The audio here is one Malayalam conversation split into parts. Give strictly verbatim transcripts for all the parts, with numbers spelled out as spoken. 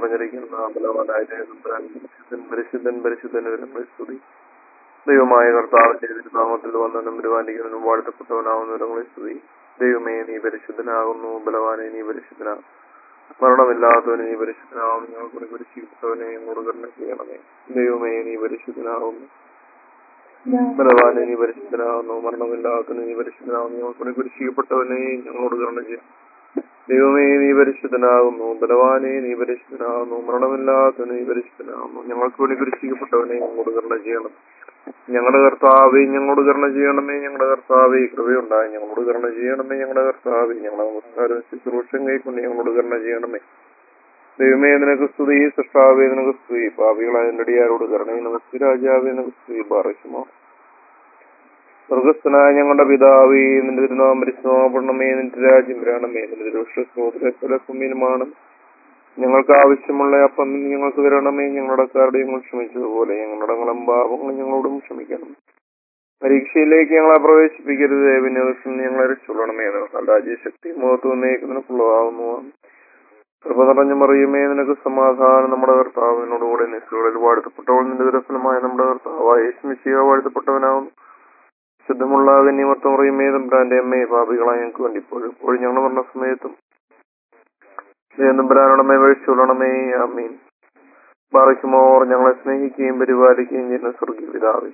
നിറഞ്ഞിരിക്കുന്ന ബലവാനായ ദൈവപുത്രൻ പരിശുദ്ധൻ പരിശുദ്ധൻ പരിശുദ്ധൻ വരുന്ന സ്തുതി. ദൈവമായ കർത്താവിന്റെ നാമത്തിൽ വന്നവനും പരിപാലിക്കുന്നതിനും വാഴ്ത്തപ്പെട്ടവനാവുന്നവരങ്ങളെ സ്തുതി. ദൈവമേ നീ പരിശുദ്ധനാകുന്നു, ബലവാനെ നീ പരിശുദ്ധനാകും, മരണമില്ലാത്തവനെ നീ പരിശുദ്ധനാകും, ഞങ്ങൾക്ക് പരിശീലിച്ചവനെ മുറുകരണ ചെയ്യണമേ. ദൈവമേ നീ പരിശുദ്ധനാകുന്നു, ബലവാനെ നീ പരിശുദ്ധനാകുന്നു, മരണമില്ലാത്തവനെ നീ പരിശുദ്ധനാകുന്നു, ഞങ്ങൾക്ക് കുരിശിക്കപ്പെട്ടവനെ ഞങ്ങളോട് കരുണ ചെയ്യണം. ദൈവമേ നീ പരിശുദ്ധനാകുന്നു, ബലവാനെ നീ പരിശുദ്ധനാകുന്നു, മരണമില്ലാത്തവനെ നീ പരിശുദ്ധനാകുന്നു, ഞങ്ങൾക്ക് വേണ്ടി കുരിശിക്കപ്പെട്ടവനെ ഞങ്ങളോട് കരുണ ചെയ്യണം. ഞങ്ങളുടെ കർത്താവേ ഞങ്ങളോട് കരുണ ചെയ്യണമേ. ഞങ്ങളുടെ കർത്താവേ കൃപയുണ്ടായി ഞങ്ങളോട് കരുണ ചെയ്യണമേ. ഞങ്ങളുടെ കർത്താവേ ഞങ്ങളെ നമസ്കാരം ശുശ്രൂഷം കൈക്കൊണ്ട് ഞങ്ങളോട് കരുണ ചെയ്യണമേ. ദൈവമേ നിനക്ക് സ്തുതി, സൃഷ്ടാവേ നിനക്ക് സ്തുതി, പാപികളായ എന്റെ അടിയാരോട് കരുണയും നമസ്തി. രാജാവേ നിനക്ക് സ്തുതി, പാറയ്ക്കുമോ. സ്വർഗസ്ഥനായ ഞങ്ങളുടെ പിതാവേ, നിന്റെ തിരുനാമം പരിശുദ്ധമാകണമേ, നിന്റെ രാജ്യം വരണമേ, നിന്റെ തിരുവിഷ്ടമാണ്. ഞങ്ങൾക്ക് ആവശ്യമുള്ള അപ്പം ഞങ്ങൾക്ക് തരണമേ. ഞങ്ങളുടെ കാരുടെ ഞങ്ങൾ ക്ഷമിച്ചതുപോലെ ഞങ്ങളുടെ പാപങ്ങൾ ഞങ്ങളോടും ക്ഷമിക്കണം. പരീക്ഷയിലേക്ക് ഞങ്ങളെ പ്രവേശിപ്പിക്കരുത്, വിനോദത്തിൽ ഞങ്ങളെ രക്ഷപ്പെടണമേ. രാജ്യശക്തി മുഖത്ത് നിനക്കുള്ളതാവുന്നു. കൃപ നിറഞ്ഞു മറിയുമേ, നിനക്ക് സമാധാനം. നമ്മുടെ കർത്താവിനോടുകൂടെ നിസ്സുകളിൽ വാഴ്ത്തപ്പെട്ടവൾ നിന്റെ ദുരഫലമായ നമ്മുടെ കർത്താവായ യേശു മിശിഹാ വാഴ്ത്തപ്പെട്ടവനാവുന്നു. ശുദ്ധമുള്ള കന്യമർത്തം മറിയുമേ, തമ്പുരാന്റെ അമ്മയെ, പാപികളായ ഞങ്ങൾക്ക് വേണ്ടി ഇപ്പോഴും ഇപ്പോഴും ഞങ്ങൾ പറഞ്ഞ സമയത്തും തമ്പുരാനോടമേ വഴിച്ചുകൊള്ളണമേ. ആമീൻ. ബാറയ്ക്കുമോർ ഞങ്ങളെ സ്നേഹിക്കുകയും പരിപാലിക്കുകയും ചെയ്യുന്ന സ്വർഗീയ പിതാവേ,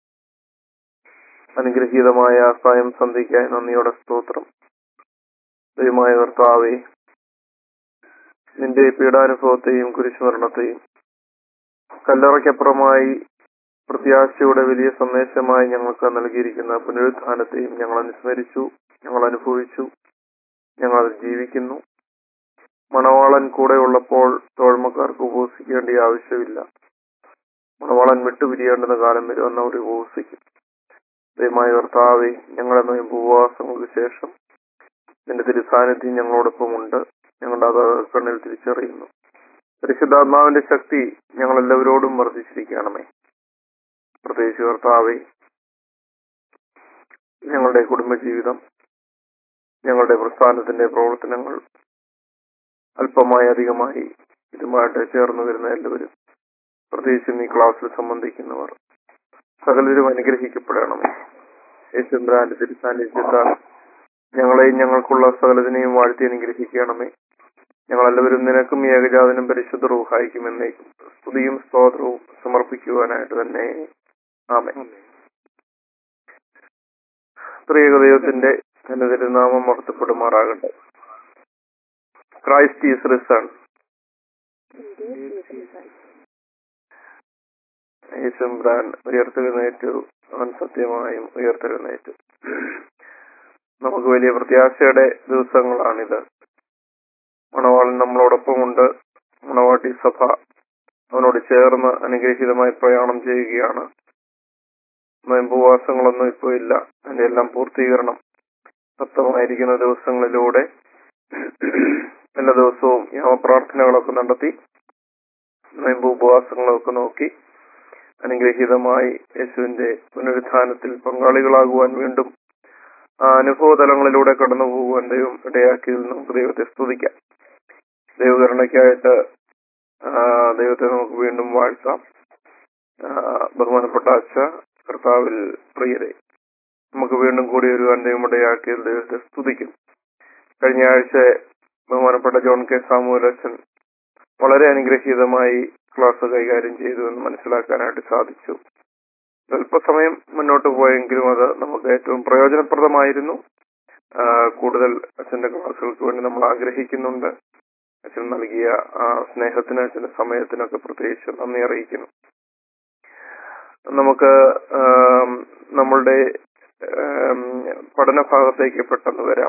അനുഗ്രഹീതമായ സായം സന്ധിക്കായി നന്ദിയോടെ സ്തോത്രം. ദൈവമായ കർത്താവേ, നിന്റെ പീഡാനുഭവത്തെയും കുരിശുമരണത്തെയും കല്ലറയ്ക്കപ്പുറമായി പ്രത്യാശയുടെ വലിയ സന്ദേശമായി ഞങ്ങൾക്ക് നൽകിയിരിക്കുന്ന പുനരുത്ഥാനത്തെയും ഞങ്ങൾ അനുസ്മരിച്ചു, ഞങ്ങൾ അനുഭവിച്ചു, ഞങ്ങൾ ജീവിക്കുന്നു. മണവാളൻ കൂടെ ഉള്ളപ്പോൾ തോഴ്മക്കാർക്ക് ഉപവസിക്കേണ്ട ആവശ്യമില്ല. മണവാളൻ വിട്ടുപിരിയേണ്ടുന്ന കാലം വരുമെന്ന് അവർ ഉപവസിക്കും. ദൈവമായ കർത്താവേ, ഞങ്ങളുടെ ഉപവാസങ്ങൾക്ക് ശേഷം നിന്റെ തിരുസാന്നിധ്യം ഞങ്ങളോടൊപ്പമുണ്ട്. ഞങ്ങളുടെ അത് കണ്ണിൽ തിരിച്ചറിയുന്നു. പരിശുദ്ധാത്മാവിന്റെ ശക്തി ഞങ്ങളെല്ലാവരോടും വർദ്ധിച്ചിരിക്കണമേ. പ്രത്യേകിച്ച് കർത്താവേ, ഞങ്ങളുടെ കുടുംബജീവിതം, ഞങ്ങളുടെ പ്രസ്ഥാനത്തിന്റെ പ്രവർത്തനങ്ങൾ അല്പമായി അധികമായി ഇതുമായിട്ട് ചേർന്ന് വരുന്ന എല്ലാവരും, പ്രത്യേകിച്ചും ഈ ക്ലാസ്സിൽ സംബന്ധിക്കുന്നവർ സകലരും അനുഗ്രഹിക്കപ്പെടണമേ. യേശുബ്രാന്റെ തിരുസാന്നിധ്യത്താൽ ഞങ്ങളെയും ഞങ്ങൾക്കുള്ള സകലതിനെയും വാഴ്ത്തി അനുഗ്രഹിക്കണമേ. ഞങ്ങളെല്ലാവരും നിനക്കും ഏകജാതനും പരിശുദ്ധ റൂഹായിക്കും എന്നേക്കും സ്തുതിയും സ്തോത്രവും സമർപ്പിക്കുവാനായിട്ട് തന്നെ. ആമേൻ. ത്രിയേക ദൈവത്തിന്റെ എന്റെ തിരുനാമം മഹത്വപ്പെടുമാറാകട്ടെ. Christ is risen. യേശുബ്രാൻ ഉയർത്തെഴുന്നേറ്റു, അവൻ സത്യമായും ഉയർത്തെഴുന്നേറ്റു. നമുക്ക് വലിയ പ്രത്യാശയുടെ ദിവസങ്ങളാണിത്. മണവാളൻ നമ്മളോടൊപ്പമുണ്ട്. മണവാട്ടി സഭ അവനോട് ചേർന്ന് അനുഗ്രഹീതമായി പ്രയാണം ചെയ്യുകയാണ്. ഉപവാസങ്ങളൊന്നും ഇപ്പോൾ ഇല്ല. അതിന്റെ എല്ലാം പൂർത്തീകരണം സപ്തമായിരിക്കുന്ന ദിവസങ്ങളിലൂടെ എല്ലാ ദിവസവും യാമപ്രാർത്ഥനകളൊക്കെ നടത്തി നോയമ്പ് ഉപവാസങ്ങളൊക്കെ നോക്കി അനുഗ്രഹീതമായി യേശുവിന്റെ പുനരുത്ഥാനത്തിൽ പങ്കാളികളാകുവാൻ വീണ്ടും ആ അനുഭവ തലങ്ങളിലൂടെ കടന്നു പോകുവാൻ ദൈവം ഇടയാക്കിയതിൽ നമുക്ക് ദൈവത്തെ സ്തുതിക്കാം. ദൈവകരുണയ്ക്കായിട്ട് ദൈവത്തെ നമുക്ക് വീണ്ടും വാഴ്ത്താം. ബഹുമാനപ്പെട്ട അച്ഛ, കർത്താവിൽ പ്രിയരെ, നമുക്ക് വീണ്ടും കൂടി വരുവാൻ ദൈവം ഇടയാക്കിയതിൽ ദൈവത്തെ സ്തുതിക്കും. കഴിഞ്ഞ ആഴ്ച ബഹുമാനപ്പെട്ട ജോൺ കെ സാമുവൽ അച്ഛൻ വളരെ അനുഗ്രഹീതമായി ക്ലാസ് കൈകാര്യം ചെയ്തു എന്ന് മനസ്സിലാക്കാനായിട്ട് സാധിച്ചു. അല്പസമയം മുന്നോട്ട് പോയെങ്കിലും അത് നമുക്ക് ഏറ്റവും പ്രയോജനപ്രദമായിരുന്നു. കൂടുതൽ അച്ഛന്റെ ക്ലാസ്സുകൾക്ക് വേണ്ടി നമ്മൾ ആഗ്രഹിക്കുന്നുണ്ട്. അച്ഛൻ നൽകിയ ആ സ്നേഹത്തിന്, അച്ഛന്റെ സമയത്തിനൊക്കെ പ്രത്യേകിച്ച് നന്ദി അറിയിക്കുന്നു. നമുക്ക് നമ്മളുടെ പഠന ഭാഗത്തേക്ക് പെട്ടെന്ന് വരാം.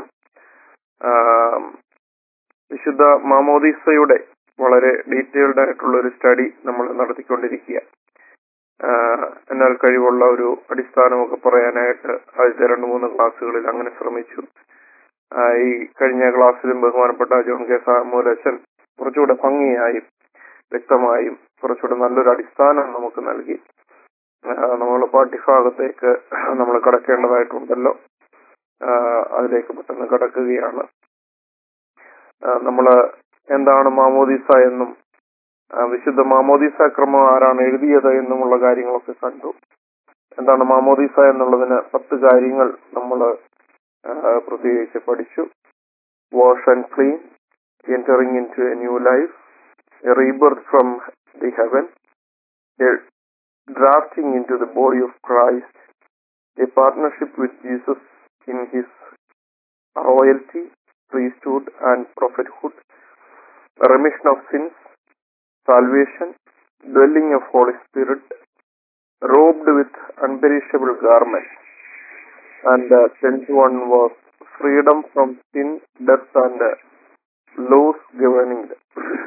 വിശുദ്ധ മാമോദീസയുടെ വളരെ ഡീറ്റെയിൽഡ് ആയിട്ടുള്ള ഒരു സ്റ്റഡി നമ്മൾ നടത്തിക്കൊണ്ടിരിക്കുക. എന്നാൽ കഴിവുള്ള ഒരു അടിസ്ഥാനമൊക്കെ പറയാനായിട്ട് ആദ്യത്തെ രണ്ട് മൂന്ന് ക്ലാസ്സുകളിൽ അങ്ങനെ ശ്രമിച്ചു. ഈ കഴിഞ്ഞ ക്ലാസ്സിലും ബഹുമാനപ്പെട്ട ജോൺ കെ സാമുവൽ അച്ഛൻ കുറച്ചുകൂടെ ഭംഗിയായും വ്യക്തമായും കുറച്ചുകൂടെ നല്ലൊരു അടിസ്ഥാനം നമുക്ക് നൽകി. നമ്മൾ പാഠ്യഭാഗത്തേക്ക് നമ്മൾ കടക്കേണ്ടതായിട്ടുണ്ടല്ലോ. അതിലേക്ക് പെട്ടെന്ന് കടക്കുകയാണ്. നമ്മള് എന്താണ് മാമോദീസ എന്നും വിശുദ്ധ മാമോദീസ ക്രമം ആരാണ് എഴുതിയത് എന്നുമുള്ള കാര്യങ്ങളൊക്കെ കണ്ടു. എന്താണ് മാമോദീസ എന്നുള്ളതിന് പത്ത് കാര്യങ്ങൾ നമ്മൾ പ്രത്യേകിച്ച് പഠിച്ചു. Wash and clean, entering into a new life, a rebirth from the heaven, a drafting into the body of Christ, a partnership with Jesus in his royalty, priesthood and prophethood, a remission of sins, salvation, dwelling of Holy Spirit, robed with unperishable garments, and the tenth one was freedom from sin, death and laws governing them.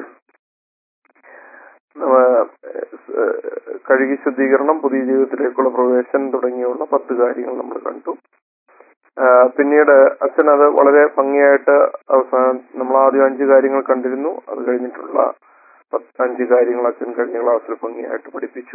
കഴുകി ശുദ്ധീകരണം, പുതിയ ജീവിതത്തിലേക്കുള്ള പ്രവേശനം തുടങ്ങിയുള്ള പത്ത് കാര്യങ്ങൾ നമ്മൾ കണ്ടു. പിന്നീട് അച്ഛൻ അത് വളരെ ഭംഗിയായിട്ട് അവസാനം നമ്മൾ ആദ്യം അഞ്ച് കാര്യങ്ങൾ കണ്ടിരുന്നു. അത് കഴിഞ്ഞിട്ടുള്ള അഞ്ച് കാര്യങ്ങൾ അച്ഛൻ കഴിഞ്ഞ ക്ലാസ്സിൽ ഭംഗിയായിട്ട് പഠിപ്പിച്ചു.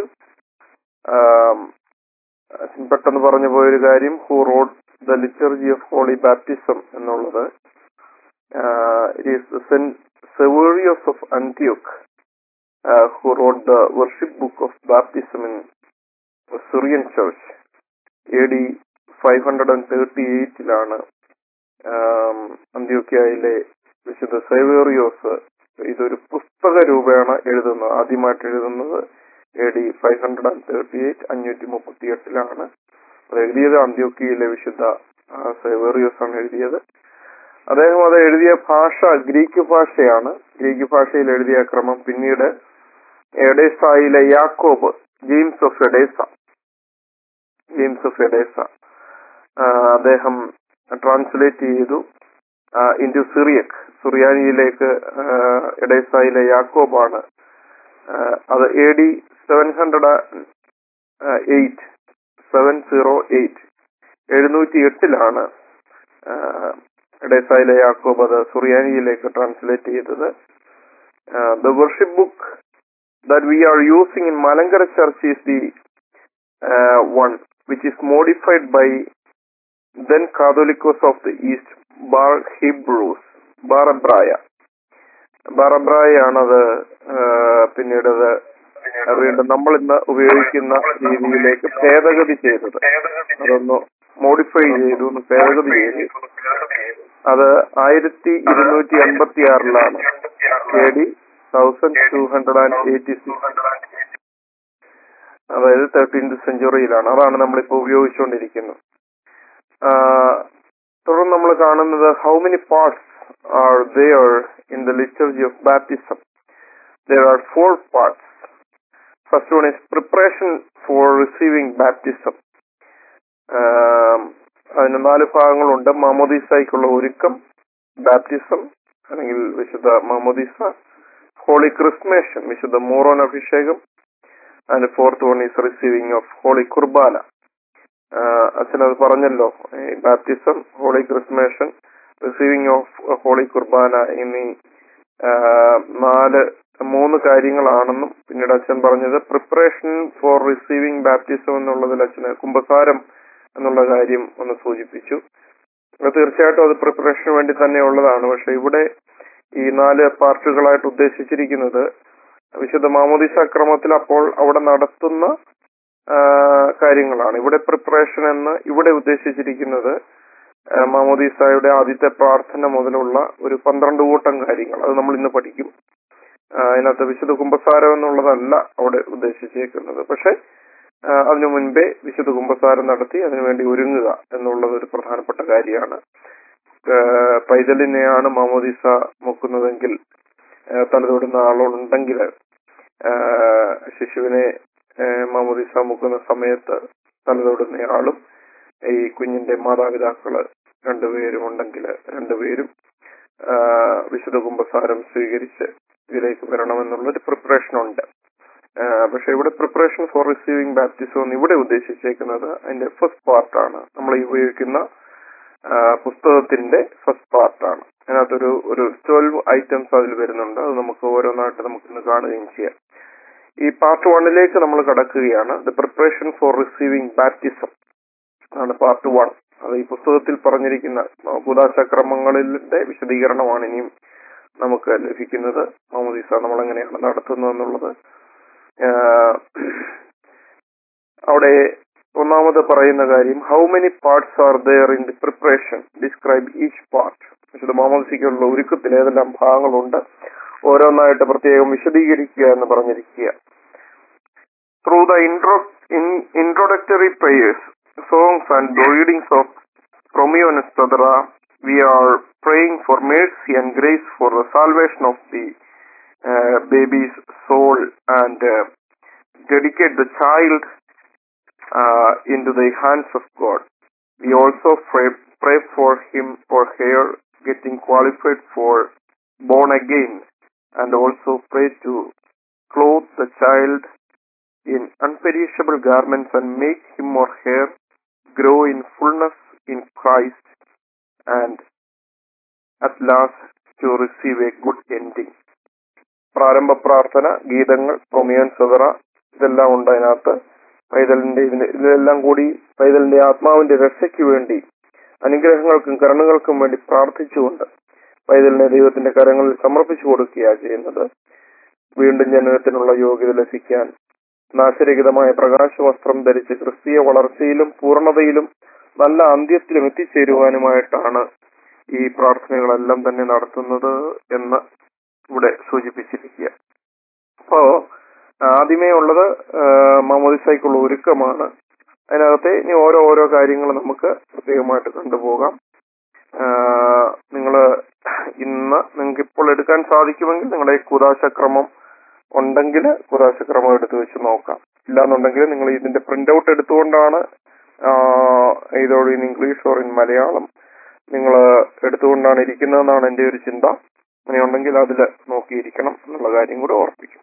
അച്ഛൻ പെട്ടെന്ന് പറഞ്ഞു പോയൊരു കാര്യം, who wrote the liturgy of holy baptism എന്നുള്ളത്. It is Saint Severios of അന്റിയോക്ക് Uh, who wrote the worship book of baptism in Syrian church A D five thirty-eight-ലാണ് അന്ത്യോക്യയിലെ വിശുദ്ധ സെവേറിയോസ് ഇതൊരു പുസ്തക രൂപേണ എഴുതുന്നത്, ആദ്യമായിട്ട് എഴുതുന്നത് A D five thirty eight അഞ്ഞൂറ്റി മുപ്പത്തി എട്ടിലാണ് അത് എഴുതിയത്. അന്ത്യോക്യയിലെ വിശുദ്ധ സെവേറിയോസ് ആണ് എഴുതിയത്. അദ്ദേഹം അത് എഴുതിയ ഭാഷ ഗ്രീക്ക് ഭാഷയാണ്. ഗ്രീക്ക് ഭാഷയിൽ എഴുതിയ ക്രമം പിന്നീട് എഡേസയിലെ യാക്കോബ്, James of Edessa James of Edessa അദ്ദേഹം ട്രാൻസ്ലേറ്റ് ചെയ്തു ഇൻറ്റു സിറിയക്, സുറിയാനിയിലേക്ക്. എഡേസയിലെ യാക്കോബാണ് അത്. A D seven hundred eight seven zero eight എഴുന്നൂറ്റി എട്ടിലാണ് എഡേസയിലെ യാക്കോബ് അത് സുറിയാനിയിലേക്ക് ട്രാൻസ്ലേറ്റ് ചെയ്തത്. The worship book that we are using in Malankara Church is the uh, one which is modified by then Catholicos of the East, Bar Hebrews, Barabraya. Barabraya ആണത് പിന്നീട് അത് വീണ്ടും നമ്മൾ ഇന്ന് ഉപയോഗിക്കുന്ന രീതിയിലേക്ക് ഭേദഗതി ചെയ്തത്. അതൊന്ന് മോഡിഫൈ ചെയ്തു, ഒന്ന് ഭേദഗതി ചെയ്തു. അത് ആയിരത്തി ഇരുന്നൂറ്റി അൻപത്തി ആറിലാണ് A D thousand two hundred and eighty six അതായത് തേർട്ടീൻത് സെഞ്ചുറിയിലാണ്. അതാണ് നമ്മളിപ്പോൾ ഉപയോഗിച്ചുകൊണ്ടിരിക്കുന്നത്. തുടർന്ന് നമ്മൾ കാണുന്നത് how many parts are there in the liturgy of baptism. There are four parts. First one is preparation for receiving baptism. അതിന് നാല് ഭാഗങ്ങളുണ്ട്. മാമോദീസയ്ക്കുള്ള ഒരുക്കം, ബാപ്റ്റിസം അല്ലെങ്കിൽ വിശുദ്ധ മാമോദീസ, ഹോളി ക്രിസ്മേഷൻ വിശുദ്ധ മൂറോൻ അഭിഷേകം, and fourth one is receiving of holy കുർബാന. അച്ഛനത് പറഞ്ഞല്ലോ, baptism, holy chrismation, receiving of holy കുർബാന എന്നീ നാല് മൂന്ന് കാര്യങ്ങളാണെന്നും പിന്നീട് അച്ഛൻ പറഞ്ഞത് പ്രിപ്പറേഷൻ ഫോർ റിസീവിംഗ് ബാപ്റ്റിസം എന്നുള്ളതിൽ അച്ഛന് കുമ്പസാരം എന്നുള്ള കാര്യം ഒന്ന് സൂചിപ്പിച്ചു. തീർച്ചയായിട്ടും അത് പ്രിപ്പറേഷന് വേണ്ടി തന്നെ ഉള്ളതാണ്. പക്ഷെ ഇവിടെ ഈ നാല് പാർട്ടുകളായിട്ട് ഉദ്ദേശിച്ചിരിക്കുന്നത് വിശുദ്ധ മാമോദീസ ക്രമത്തിൽ അപ്പോൾ അവിടെ നടത്തുന്ന കാര്യങ്ങളാണ്. ഇവിടെ പ്രിപ്പറേഷൻ എന്ന് ഇവിടെ ഉദ്ദേശിച്ചിരിക്കുന്നത് മാമോദീസയുടെ ആദ്യത്തെ പ്രാർത്ഥന മുതലുള്ള ഒരു പന്ത്രണ്ട് കൂട്ടം കാര്യങ്ങൾ, അത് നമ്മൾ ഇന്ന് പഠിക്കും. അതിനകത്ത് വിശുദ്ധ കുമ്പസാരം എന്നുള്ളതല്ല അവിടെ ഉദ്ദേശിച്ചേക്കുന്നത്. പക്ഷെ അതിനു മുൻപേ വിശുദ്ധ കുമ്പസാരം നടത്തി അതിനുവേണ്ടി ഒരുങ്ങുക എന്നുള്ളത് ഒരു പ്രധാനപ്പെട്ട കാര്യമാണ്. പൈതലിനെയാണ് മാമോദീസ മുക്കുന്നതെങ്കിൽ, തലതൊടുന്ന ആളുണ്ടെങ്കിൽ ശിശുവിനെ മാമോദീസ മുക്കുന്ന സമയത്ത് തലതൊടുന്നയാളും ഈ കുഞ്ഞിന്റെ മാതാപിതാക്കള് രണ്ടുപേരും ഉണ്ടെങ്കിൽ രണ്ടുപേരും വിശുദ്ധ കുമ്പസാരം സ്വീകരിച്ച് ഇതിലേക്ക് വരണമെന്നുള്ളൊരു പ്രിപ്പറേഷൻ ഉണ്ട്. പക്ഷെ ഇവിടെ പ്രിപ്പറേഷൻ ഫോർ റിസീവിംഗ് ബാപ്റ്റിസം എന്ന് ഇവിടെ ഉദ്ദേശിച്ചേക്കുന്നത് അതിന്റെ ഫസ്റ്റ് പാർട്ടാണ്. നമ്മൾ ഈ ഉപയോഗിക്കുന്ന പുസ്തകത്തിന്റെ ഫസ്റ്റ് പാർട്ടാണ്. അതിനകത്തൊരു ഒരു ട്വൽവ് ഐറ്റംസ് അതിൽ വരുന്നുണ്ട്. അത് നമുക്ക് ഓരോന്നായിട്ട് നമുക്കിന്ന് കാണുകയും ചെയ്യാം. ഈ പാർട്ട് വണ്ണിലേക്ക് നമ്മൾ കടക്കുകയാണ്. The preparation for receiving baptism ആണ് പാർട്ട് വൺ. അത് ഈ പുസ്തകത്തിൽ പറഞ്ഞിരിക്കുന്ന കൂദാശക്രമങ്ങളുടെ വിശദീകരണമാണ് ഇനിയും നമുക്ക് ലഭിക്കുന്നത്. മാമോദീസ നമ്മൾ എങ്ങനെയാണ് നടത്തുന്നത് എന്നുള്ളത് അവിടെ ഒന്നാമത് പറയുന്ന കാര്യം, how many parts are there in the preparation, describe each part. വിശുദ്ധ മാമോദീസയ്ക്കുള്ള ഒരുക്കത്തിൽ ഏതെല്ലാം ഭാഗങ്ങളുണ്ട്, ഓരോന്നായിട്ട് പ്രത്യേകം വിശദീകരിക്കുക എന്ന് പറഞ്ഞിരിക്കുക. Through the intro introductory prayers, songs and the readings of Romeo and Stadra, we are praying for mercy and grace for the salvation of the uh, baby's soul and uh, dedicate the child uh, into the hands of God. We also pray, pray for him or her getting qualified for born again, and also pray to clothe the child in unperishable garments and make him or her grow in fullness in Christ and at last to receive a good ending. പ്രാരംഭ പ്രാർത്ഥന, ഗീതങ്ങൾ, റോമിയോ സദറ, ഇതെല്ലാം ഉണ്ട് അതിനകത്ത്. പൈതലിന്റെ ഇതിന് ഇതെല്ലാം കൂടി പൈതലിന്റെ ആത്മാവിന്റെ രക്ഷയ്ക്ക് വേണ്ടി, അനുഗ്രഹങ്ങൾക്കും കരുണകൾക്കും വേണ്ടി പ്രാർത്ഥിച്ചുകൊണ്ട് പൈതലിനെ ദൈവത്തിന്റെ കരങ്ങളിൽ സമർപ്പിച്ചു കൊടുക്കുകയാണ് ചെയ്യുന്നത്. വീണ്ടും ജനനത്തിനുള്ള യോഗ്യത ലഭിക്കാൻ നാശരഹിതമായ പ്രകാശവസ്ത്രം ധരിച്ച് ക്രിസ്തീയ വളർച്ചയിലും പൂർണ്ണതയിലും നല്ല അന്ത്യത്തിലും എത്തിച്ചേരുവാനുമായിട്ടാണ് ഈ പ്രാർത്ഥനകളെല്ലാം തന്നെ നടത്തുന്നത് എന്ന് ഇവിടെ സൂചിപ്പിച്ചിരിക്കുക. അപ്പോ ആദ്യമേ ഉള്ളത് മാമോദീസയ്ക്കുള്ള ഒരുക്കമാണ്. അതിനകത്തെ ഇനി ഓരോ ഓരോ കാര്യങ്ങൾ നമുക്ക് പ്രത്യേകമായിട്ട് കണ്ടുപോകാം. നിങ്ങൾ ഇന്ന് നിങ്ങൾക്ക് ഇപ്പോൾ എടുക്കാൻ സാധിക്കുമെങ്കിൽ നിങ്ങളുടെ കൂദാശക്രമം ഉണ്ടെങ്കിൽ കൂദാശക്രമം എടുത്തു വെച്ച് നോക്കാം. ഇല്ലാന്നുണ്ടെങ്കിൽ നിങ്ങൾ ഇതിന്റെ പ്രിന്റ് ഔട്ട് എടുത്തുകൊണ്ടാണ് ഇതോട് in English or in Malayalam നിങ്ങൾ എടുത്തുകൊണ്ടാണ് ഇരിക്കുന്നതെന്നാണ് എൻ്റെ ഒരു ചിന്ത. അങ്ങനെയുണ്ടെങ്കിൽ അതിൽ നോക്കിയിരിക്കണം എന്നുള്ള കാര്യം കൂടെ ഓർപ്പിക്കും.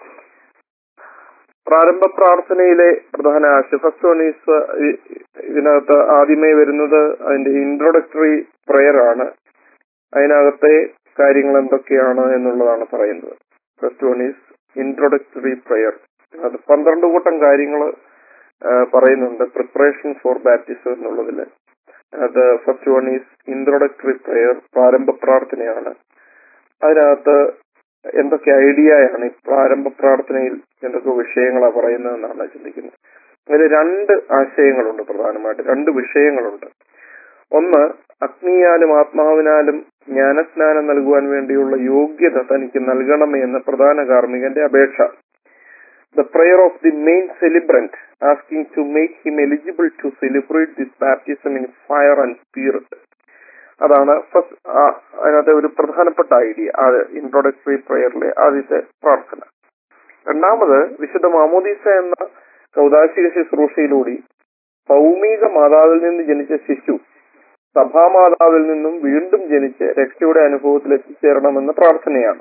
പ്രാരംഭ പ്രാർത്ഥനയിലെ പ്രധാന ആശയം, ഫസ്റ്റ് വൺ ഈസ്, ഇതിനകത്ത് ആദ്യമേ വരുന്നത് അതിന്റെ ഇൻട്രോഡക്ടറി പ്രെയർ ആണ്. അതിനകത്തെ കാര്യങ്ങൾ എന്തൊക്കെയാണ് എന്നുള്ളതാണ് പറയുന്നത്. First one is introductory prayer. അത് പന്ത്രണ്ട് കൂട്ടം കാര്യങ്ങൾ പറയുന്നുണ്ട് പ്രിപ്പറേഷൻ ഫോർ ബാപ്റ്റിസം എന്നുള്ളതില്. അത് first one is introductory prayer, പ്രാരംഭ പ്രാർത്ഥനയാണ്. അതിനകത്ത് എന്തൊക്കെ ഐഡിയയാണ് ഈ പ്രാരംഭ പ്രാർത്ഥനയിൽ എന്തൊക്കെ വിഷയങ്ങളാണ് പറയുന്നതെന്നാണ് ചിന്തിക്കുന്നത്. അതിൽ രണ്ട് ആശയങ്ങളുണ്ട്, പ്രധാനമായിട്ട് രണ്ട് വിഷയങ്ങളുണ്ട്. ഒന്ന്, അഗ്നിയാലും ആത്മാവിനാലും ജ്ഞാനസ്നാനം നൽകുവാൻ വേണ്ടിയുള്ള യോഗ്യത തനിക്ക് നൽകണമേ എന്ന പ്രധാന കാർമ്മികന്റെ അപേക്ഷ. The prayer of the main celebrant asking to make him eligible to celebrate this baptism in fire and spirit. അതാണ് ഫസ്റ്റ് അതിനകത്തെ ഒരു പ്രധാനപ്പെട്ട ഐഡിയ, അത് ഇൻട്രോഡക്ടറി പ്രയറിലെ ആദ്യത്തെ പ്രാർത്ഥന. രണ്ടാമത്, വിശുദ്ധ മാമോദീസ എന്ന കൗദാശിക ശുശ്രൂഷയിലൂടെ ഭൗമിക മാതാവിൽ നിന്ന് ജനിച്ച ശിശു സഭാമാതാവിൽ നിന്നും വീണ്ടും ജനിച്ച് രക്ഷയുടെ അനുഭവത്തിൽ എത്തിച്ചേരണമെന്ന പ്രാർത്ഥനയാണ്.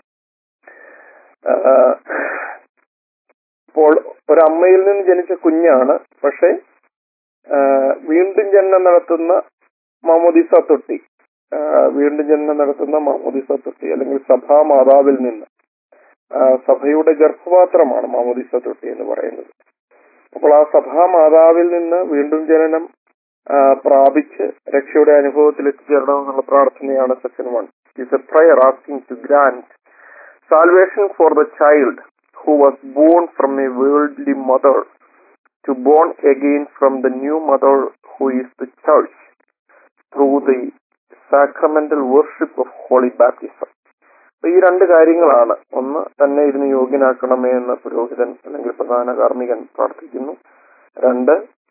ഇപ്പോൾ ഒരമ്മയിൽ നിന്ന് ജനിച്ച കുഞ്ഞാണ്, പക്ഷെ വീണ്ടും ജനനം നടത്തുന്ന മാമോദീസ തൊട്ടി വീണ്ടും ജനനം നടത്തുന്ന മാമോദീസ തൊട്ടി അല്ലെങ്കിൽ സഭാമാതാവിൽ നിന്ന്, സഭയുടെ ഗർഭപാത്രമാണ് മാമോദീസ തൊട്ടി എന്ന് പറയുന്നത്. അപ്പോൾ ആ സഭാമാതാവിൽ നിന്ന് വീണ്ടും ജനനം പ്രാപിച്ച് രക്ഷയുടെ അനുഭവത്തിൽ എത്തിച്ചേരണം എന്നുള്ള പ്രാർത്ഥനയാണ് section one. It's a prayer asking to grant salvation for the child who was born from a worldly mother to born again from the new mother who is the church through the sacramental worship of holy baptism. ഈ രണ്ട് കാര്യങ്ങളാണ്. ഒന്ന്, തന്നെ ഇതിന് യോഗ്യനാക്കണമേ എന്ന് പുരോഹിതൻ അല്ലെങ്കിൽ പ്രധാന കാർമ്മികൻ പ്രാർത്ഥിക്കുന്നു. രണ്ട്,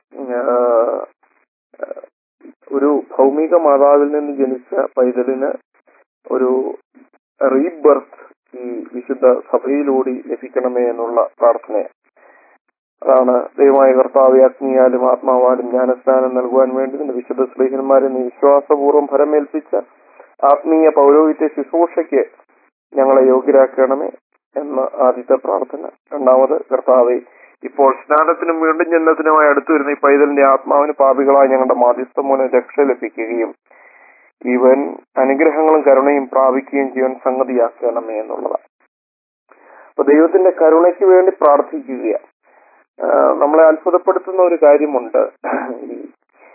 ഒരു ഭൗമിക മാതാവിൽ നിന്ന് ജനിച്ച പൈതലിന് ഒരു റീബർത്ത് ഈ വിശുദ്ധ സഭയിലൂടെ ലഭിക്കണമേ എന്നുള്ള പ്രാർത്ഥനയാണ്. അതാണ് ദൈവമായ കർത്താവെ അഗ്നിയാലും ആത്മാവാലും ജ്ഞാനസ്നാനം നൽകുവാൻ വേണ്ടി നിന്റെ വിശുദ്ധ സ്ലീഹന്മാരെ നീ വിശ്വാസപൂർവ്വം ഫലമേൽപ്പിച്ച ആത്മീയ പൗരോഹിത്യ ശുശ്രൂഷയ്ക്ക് ഞങ്ങളെ യോഗ്യരാക്കണമേ എന്ന ആദ്യത്തെ പ്രാർത്ഥന. രണ്ടാമത്, കർത്താവെ ഇപ്പോൾ സ്നാനത്തിനും വീണ്ടും ജനനത്തിനുമായി അടുത്തു വരുന്ന ഈ പൈതലിന്റെ ആത്മാവിന് പാപികളായി ഞങ്ങളുടെ മാധ്യസ്ഥം മൂലം രക്ഷ ലഭിക്കുകയും ഇവൻ അനുഗ്രഹങ്ങളും കരുണയും പ്രാപിക്കുകയും ചെയ്യാൻ സംഗതിയാക്കണമേ എന്നുള്ളതാണ്. അപ്പൊ ദൈവത്തിന്റെ കരുണയ്ക്ക് വേണ്ടി പ്രാർത്ഥിക്കുക. നമ്മളെ അത്ഭുതപ്പെടുത്തുന്ന ഒരു കാര്യമുണ്ട്. ഈ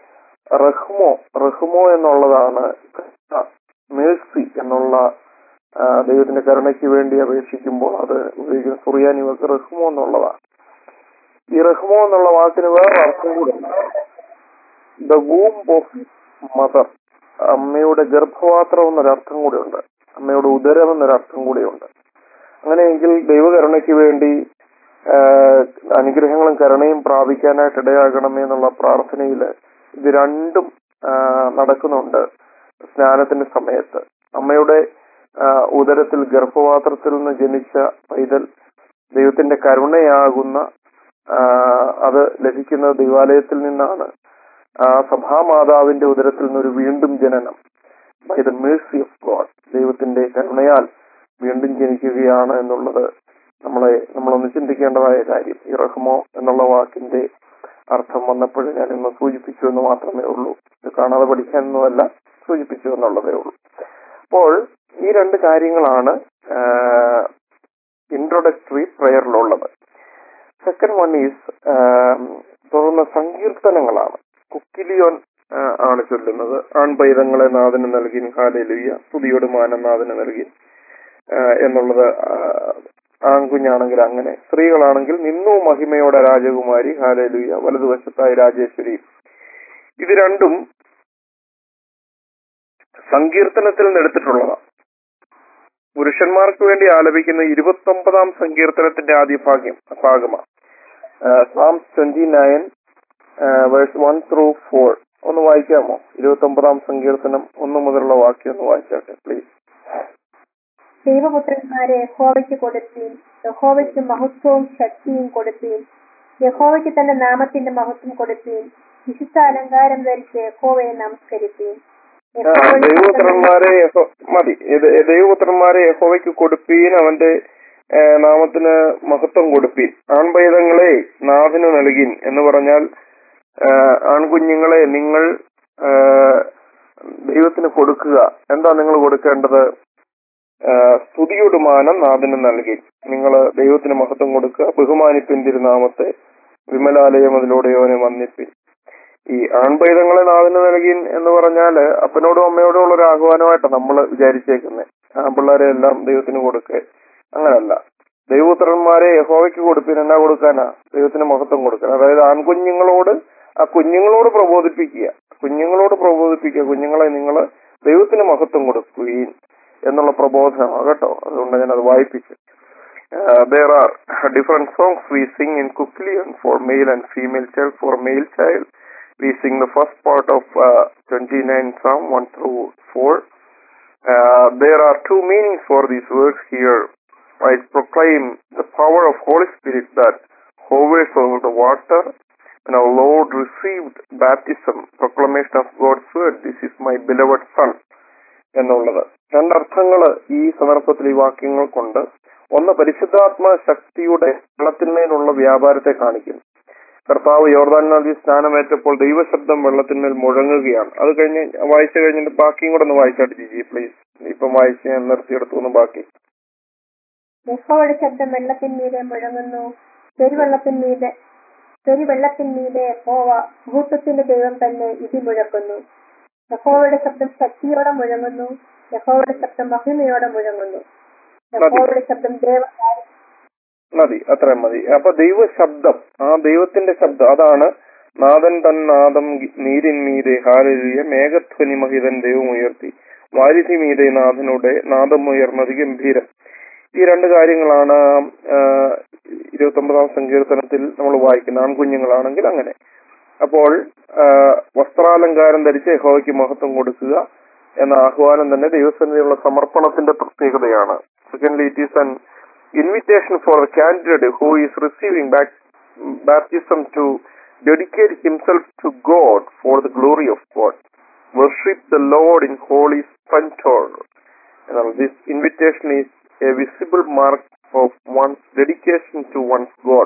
റഹ്മോ റഹ്മോ എന്നുള്ളതാണ് മേഴ്സി എന്നുള്ള ദൈവത്തിന്റെ കരുണയ്ക്ക് വേണ്ടി അപേക്ഷിക്കുമ്പോൾ അത് ഉപയോഗിക്കുന്ന സുറിയാനി വാക്ക് റഹ്മോ എന്നുള്ളതാണ്. ഈ റഹ്മോ എന്നുള്ള വാക്കിന് വേറെ അർത്ഥം കൂടെ ഉണ്ട്. ദ വൂംബ് ഓഫ് മദർ, അമ്മയുടെ ഗർഭപാത്രം എന്നൊരർത്ഥം കൂടെ ഉണ്ട്. അമ്മയുടെ ഉദരം എന്നൊരർത്ഥം കൂടെയുണ്ട്. അങ്ങനെയെങ്കിൽ ദൈവകരുണയ്ക്ക് വേണ്ടി അനുഗ്രഹങ്ങളും കരുണയും പ്രാപിക്കാനായിട്ട് ഇടയാകണമേ എന്നുള്ള പ്രാർത്ഥനയിൽ ഇത് രണ്ടും നടക്കുന്നുണ്ട്. സ്നാനത്തിന്റെ സമയത്ത് അമ്മയുടെ ഉദരത്തിൽ ഗർഭപാത്രത്തിൽ നിന്ന് ജനിച്ച പൈതൽ ദൈവത്തിന്റെ കരുണയാകുന്ന അത് ലഭിക്കുന്നത് ദൈവാലയത്തിൽ നിന്നാണ്. ആ സഭാമാതാവിന്റെ ഉദരത്തിൽ നിന്നൊരു വീണ്ടും ജനനം, by the mercy of God, ദൈവത്തിന്റെ കരുണയാൽ വീണ്ടും ജനിക്കുകയാണ് എന്നുള്ളത് നമ്മളെ നമ്മളൊന്ന് ചിന്തിക്കേണ്ടതായ കാര്യം. ഈ റഹ്മോ എന്നുള്ള വാക്കിന്റെ അർത്ഥം വന്നപ്പോൾ ഞാൻ ഇന്ന് സൂചിപ്പിച്ചു എന്ന് മാത്രമേ ഉള്ളൂ. ഇത് കാണാതെ പഠിക്കാനൊന്നുമല്ല, സൂചിപ്പിച്ചു എന്നുള്ളതേ ഉള്ളൂ. അപ്പോൾ ഈ രണ്ട് കാര്യങ്ങളാണ് ഇൻട്രൊഡക്ടറി പ്രയറിലുള്ളത്. സെക്കൻഡ് വൺ ഈസ് തുടർന്ന് സങ്കീർത്തനങ്ങളാണ്. കുക്കിലിയോൻ ആണ് ചൊല്ലുന്നത്. ആൺപൈതങ്ങളെ നാഥന് നൽകി ഹല്ലേലൂയ, സ്തുതിയോട് മാനം നാഥന് നൽകി എന്നുള്ളത് ആൺകുഞ്ഞാണെങ്കിൽ അങ്ങനെ, സ്ത്രീകളാണെങ്കിൽ നിന്നു മഹിമയോടെ രാജകുമാരി ഹല്ലേലൂയ, വലതുവശത്തായി രാജേശ്വരി. ഇത് രണ്ടും സങ്കീർത്തനത്തിൽ നിന്ന് എടുത്തിട്ടുള്ളതാണ്. പുരുഷന്മാർക്ക് വേണ്ടി ആലപിക്കുന്ന ഇരുപത്തി ഒമ്പതാം സങ്കീർത്തനത്തിന്റെ ആദ്യ ഭാഗ്യം ഭാഗമാണ്. Psalms twenty nine verse one through four. ഒന്ന് വായിക്കാമോ? ഇരുപത്തി ഒമ്പതാം സങ്കീർത്തനം ഒന്ന് മുതലുള്ള വാക്യം ഒന്ന് വായിച്ചാട്ടെ പ്ലീസ്. ദൈവപുത്രന്മാരെ യഹോവയ്ക്ക് കൊടുപ്പീൻ, യഹോവയ്ക്ക് മഹത്വവും ശക്തിയും കൊടുപ്പീൻ, യഹോവയ്ക്ക് തന്റെ നാമത്തിന്റെ മഹത്വം കൊടുപ്പീൻ, വിശുദ്ധ അലങ്കാരം ധരിച്ച് യഹോവയെ നമസ്കരിപ്പീൻ. ദൈവപുത്രന്മാരെ മതി ദൈവപുത്രന്മാരെ യഹോവയ്ക്ക് കൊടുപ്പീൻ, അവന്റെ നാമത്തിന് മഹത്വം കൊടുപ്പീൻ. ആൺപൈതങ്ങളെ നാഥന് നൽകിൻ എന്ന് പറഞ്ഞാൽ ആൺകുഞ്ഞുങ്ങളെ നിങ്ങൾ ദൈവത്തിന് കൊടുക്കുക. എന്താ നിങ്ങൾ കൊടുക്കേണ്ടത്? സ്തുതിയുടെ മാനം നാഥന് നൽകി. നിങ്ങൾ ദൈവത്തിന് മഹത്വം കൊടുക്കുക. ബഹുമാനിപ്പിൻ തിരുനാമത്തെ, വിമലാലയം അതിലൂടെയോനെ വന്നിപ്പിൻ. ഈ ആൺപൈതങ്ങളെ നാഥന് നൽകി എന്ന് പറഞ്ഞാല് അപ്പനോടും അമ്മയോടും ഉള്ള ഒരു ആഹ്വാനമായിട്ടാണ് നമ്മൾ വിചാരിച്ചേക്കുന്നത്. ആൺപിള്ളേരെ എല്ലാം ദൈവത്തിന് കൊടുക്കുക, അങ്ങനല്ല. ദൈവപുത്രന്മാരെ യഹോവയ്ക്ക് കൊടുപ്പിൻ. എന്നാ കൊടുക്കാനാ? ദൈവത്തിന് മഹത്വം കൊടുക്കാൻ. അതായത് ആൺകുഞ്ഞുങ്ങളോട് ആ കുഞ്ഞുങ്ങളോട് പ്രബോധിപ്പിക്കുക, കുഞ്ഞുങ്ങളോട് പ്രബോധിപ്പിക്കുക കുഞ്ഞുങ്ങളെ നിങ്ങൾ ദൈവത്തിന് മഹത്വം കൊടുക്കുകയും എന്നുള്ള പ്രബോധനമാണ് കേട്ടോ. അതുകൊണ്ട് ഞാൻ അത് വായിപ്പിച്ചു. there are different songs we sing in Kuklian for male and female child. For male child we sing the first part of uh, twenty-nine Psalm one through four. Uh, there are two meanings for these words here. I proclaim the power of Holy Spirit that hovers over the water. When our Lord received baptism, proclamation of God's word, this is my beloved son എന്നുള്ളത്. രണ്ടർത്ഥങ്ങൾ ഈ സന്ദർഭത്തിൽ ഈ വാക്യങ്ങൾ കൊണ്ട്. ഒന്ന്, പരിശുദ്ധാത്മ ശക്തിയുടെ വെള്ളത്തിന്മേലുള്ള വ്യാപാരത്തെ കാണിക്കുന്നു. കർത്താവ് യോർദാൻ നദി സ്നാനമേറ്റപ്പോൾ ദൈവശബ്ദം വെള്ളത്തിന്മേൽ മുഴങ്ങുകയാണ്. അത് കഴിഞ്ഞ് വായിച്ചു കഴിഞ്ഞിട്ട് ബാക്കിയും കൂടെ ഒന്ന് വായിച്ചാട്ട് ജിജി പ്ലീസ്. ഇപ്പം വായിച്ച് ഞാൻ നിർത്തിയെടുത്തു ഒന്ന് ബാക്കി. യഹോവയുടെ ശബ്ദം വെള്ളത്തിന്മീതെ മുഴങ്ങുന്നു, പെരുവെള്ളത്തിന്മീതെ പെരുവെള്ളത്തിന്മീതെ യഹോവ ഭൂത്വത്തിന്റെ ദൈവം തന്നെ ഇടി മുഴക്കുന്നു. യഹോവയുടെ ശബ്ദം ശക്തിയോടെ മുഴങ്ങുന്നു, യഹോവയുടെ ശബ്ദം മഹിമയോടെ മുഴങ്ങുന്നു. യഹോവയുടെ ശബ്ദം ദേവകാര്യം മതി, അത്രയും മതി. അപ്പൊ ദൈവശബ്ദം, ആ ദൈവത്തിന്റെ ശബ്ദം, അതാണ് നാദൻ തൻ നാദം നീരിന്മീതെ ഹാലലിയ, മേഘധ്വനി മഹിതൻ ദൈവം ഉയർത്തി, വാരിധി മീതെ നാഥനുടെ നാദം ഉയർന്നത് ഗംഭീരം. ഈ രണ്ട് കാര്യങ്ങളാണ് ഇരുപത്തി ഒമ്പതാം സങ്കീർത്തനത്തിൽ നമ്മൾ വായിക്കുന്നത്. ആൺകുഞ്ഞുങ്ങളാണെങ്കിൽ അങ്ങനെ. അപ്പോൾ വസ്ത്രാലങ്കാരം ധരിച്ച് യഹോവയ്ക്ക് മഹത്വം കൊടുക്കുക എന്ന ആഹ്വാനം തന്നെ ദൈവസന്നിധിയുള്ള സമർപ്പണത്തിന്റെ പ്രത്യേകതയാണ്. Secondly, it is an invitation for a candidate who is receiving baptism to dedicate himself to God for the glory of God. Worship the Lord in holy splendor. And this invitation is a visible mark of one's dedication to one's God.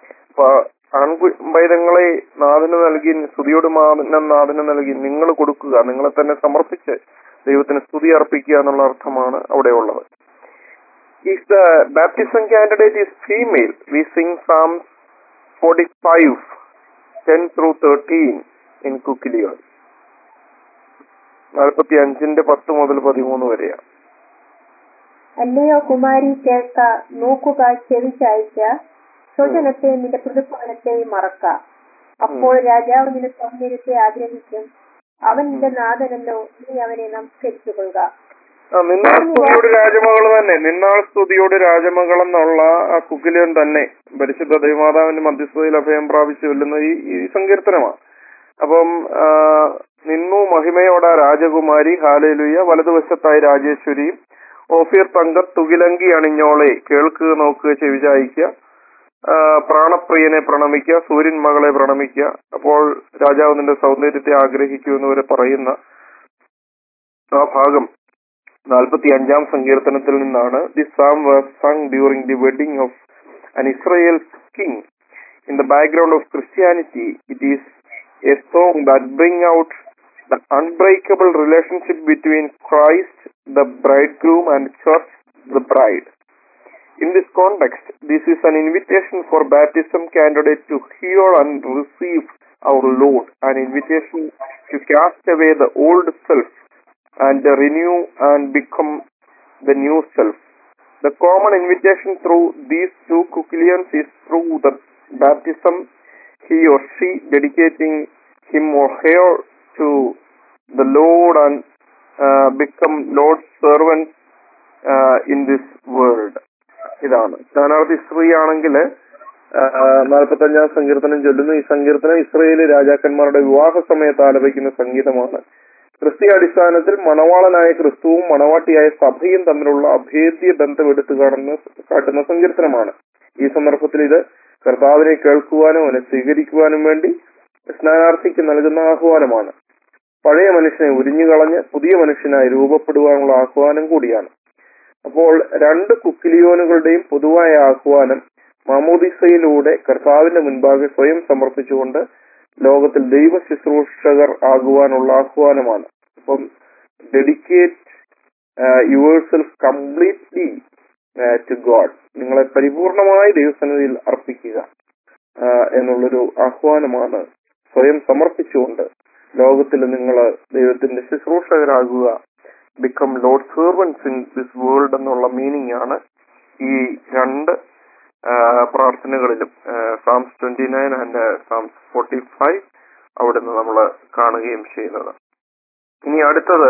ആൺപൈതങ്ങളെ നാഥന് നൽകി, സ്തുതിയോട് മാനം നാഥന് നൽകി, നിങ്ങൾ കൊടുക്കുക, നിങ്ങളെ തന്നെ സമർപ്പിച്ച് ദൈവത്തിന് സ്തുതി അർപ്പിക്കുക എന്നുള്ള അർത്ഥമാണ് അവിടെ ഉള്ളത്. If the baptism candidate is female, we sing Psalms forty-five, ten through thirteen in Kuklion. നാൽപ്പത്തി അഞ്ചിന്റെ പത്ത് മുതൽ പതിമൂന്ന് വരെയാണ്. അല്ലയോ കുമാരി കേൾക്ക, നോക്കുക, ചെവി ചായ്ക്ക, സ്വജനത്തെ നിന്റെ പുതുഭവനത്തെയും മറക്ക. അപ്പോൾ രാജാവ് നിന്റെ സൗന്ദര്യത്തെ ആഗ്രഹിക്കും, അവൻ നിന്റെ നാഥനല്ലോ, നീ അവനെ നമസ്കരിച്ചു കൊള്ളുക. നിന്നാൾ സ്തുതിയോട് രാജമകൾ തന്നെ, നിന്നാൾ സ്തുതിയോട് രാജമകൾ എന്നുള്ള ആ കുക്കിലിയൻ തന്നെ പരിശുദ്ധ ദൈവമാതാവിന്റെ മധ്യസ്ഥതയിൽ അഭയം പ്രാപിച്ചു വെല്ലുന്ന ഈ ഈ സങ്കീർത്തനമാണ്. അപ്പം നിന്നു മഹിമയോടെ രാജകുമാരി ഹാലേലുയ, വലതുവശത്തായി രാജേശ്വരിയും, ഓഫീർ തങ്ക തുകിലങ്കി അണിഞ്ഞോളെ, കേൾക്കുക, നോക്കുക, ചെവിചായിക്കുക, പ്രാണപ്രിയനെ പ്രണമിക്കുക, സൂര്യൻ മകളെ പ്രണമിക്കുക. അപ്പോൾ രാജാവ് നിന്റെ സൗന്ദര്യത്തെ ആഗ്രഹിക്കൂ എന്നിവരെ പറയുന്ന ആ ഭാഗം നാൽപ്പത്തി അഞ്ചാം സങ്കീർത്തനത്തിൽ നിന്നാണ്. The psalm was sung during the wedding of an Israel king. In the background of Christianity, it is a song that brings out the unbreakable relationship between Christ, the bridegroom, and church, the bride. In this context, this is an invitation for baptism candidate to hear and receive our Lord, an invitation to cast away the old self and renew and become the new self. The common invitation through these two Kukulians is through the baptism, he or she dedicating him or her to the Lord and uh, become Lord's servants uh, in this world. ഇതാണ് സ്ഥാനാർത്ഥി സ്ത്രീ ആണെങ്കിൽ നാൽപ്പത്തി അഞ്ചാം സങ്കീർത്തനം ചൊല്ലുന്നു. ഈ സങ്കീർത്തനം ഇസ്രയേലി രാജാക്കന്മാരുടെ വിവാഹ സമയത്ത് ആലപിക്കുന്ന സംഗീതമാണ്. ക്രിസ്തീയ അടിസ്ഥാനത്തിൽ മണവാളനായ ക്രിസ്തുവും മണവാട്ടിയായ സഭയും തമ്മിലുള്ള അഭേദ്യ ബന്ധം എടുത്തു കാണുന്ന കാട്ടുന്ന സങ്കീർത്തനമാണ്. ഈ സന്ദർഭത്തിൽ ഇത് കർത്താവിനെ കേൾക്കുവാനും അവനെ സ്വീകരിക്കുവാനും വേണ്ടി സ്നാനാർത്ഥിക്ക് നൽകുന്ന ആഹ്വാനമാണ്. പഴയ മനുഷ്യനെ ഉരിഞ്ഞുകളഞ്ഞ് പുതിയ മനുഷ്യനായി രൂപപ്പെടുവാനുള്ള ആഹ്വാനം കൂടിയാണ്. അപ്പോൾ രണ്ട് കുക്കിലിയോനുകളുടെയും പൊതുവായ ആഹ്വാനം മാമോദിസയിലൂടെ കർത്താവിന്റെ മുൻപാകെ സ്വയം സമർപ്പിച്ചുകൊണ്ട് ലോകത്തിൽ ദൈവ ശുശ്രൂഷകർ ആകുവാനുള്ള ആഹ്വാനമാണ്. അപ്പം dedicate yourself completely to God, നിങ്ങളെ പരിപൂർണമായി ദൈവസന്നിധിയിൽ അർപ്പിക്കുക എന്നുള്ളൊരു ആഹ്വാനമാണ്. സ്വയം സമർപ്പിച്ചുകൊണ്ട് ലോകത്തിൽ നിങ്ങൾ ദൈവത്തിന്റെ ശുശ്രൂഷകരാകുക, become lord servants in this world എന്നുള്ള മീനിങ് ആണ് ഈ രണ്ട് പ്രാർത്ഥനകളിലും, Psalms twenty nine and Psalms forty five അവിടുന്ന് നമ്മൾ കാണുകയും ചെയ്യുന്നത്. ഇനി അടുത്തത്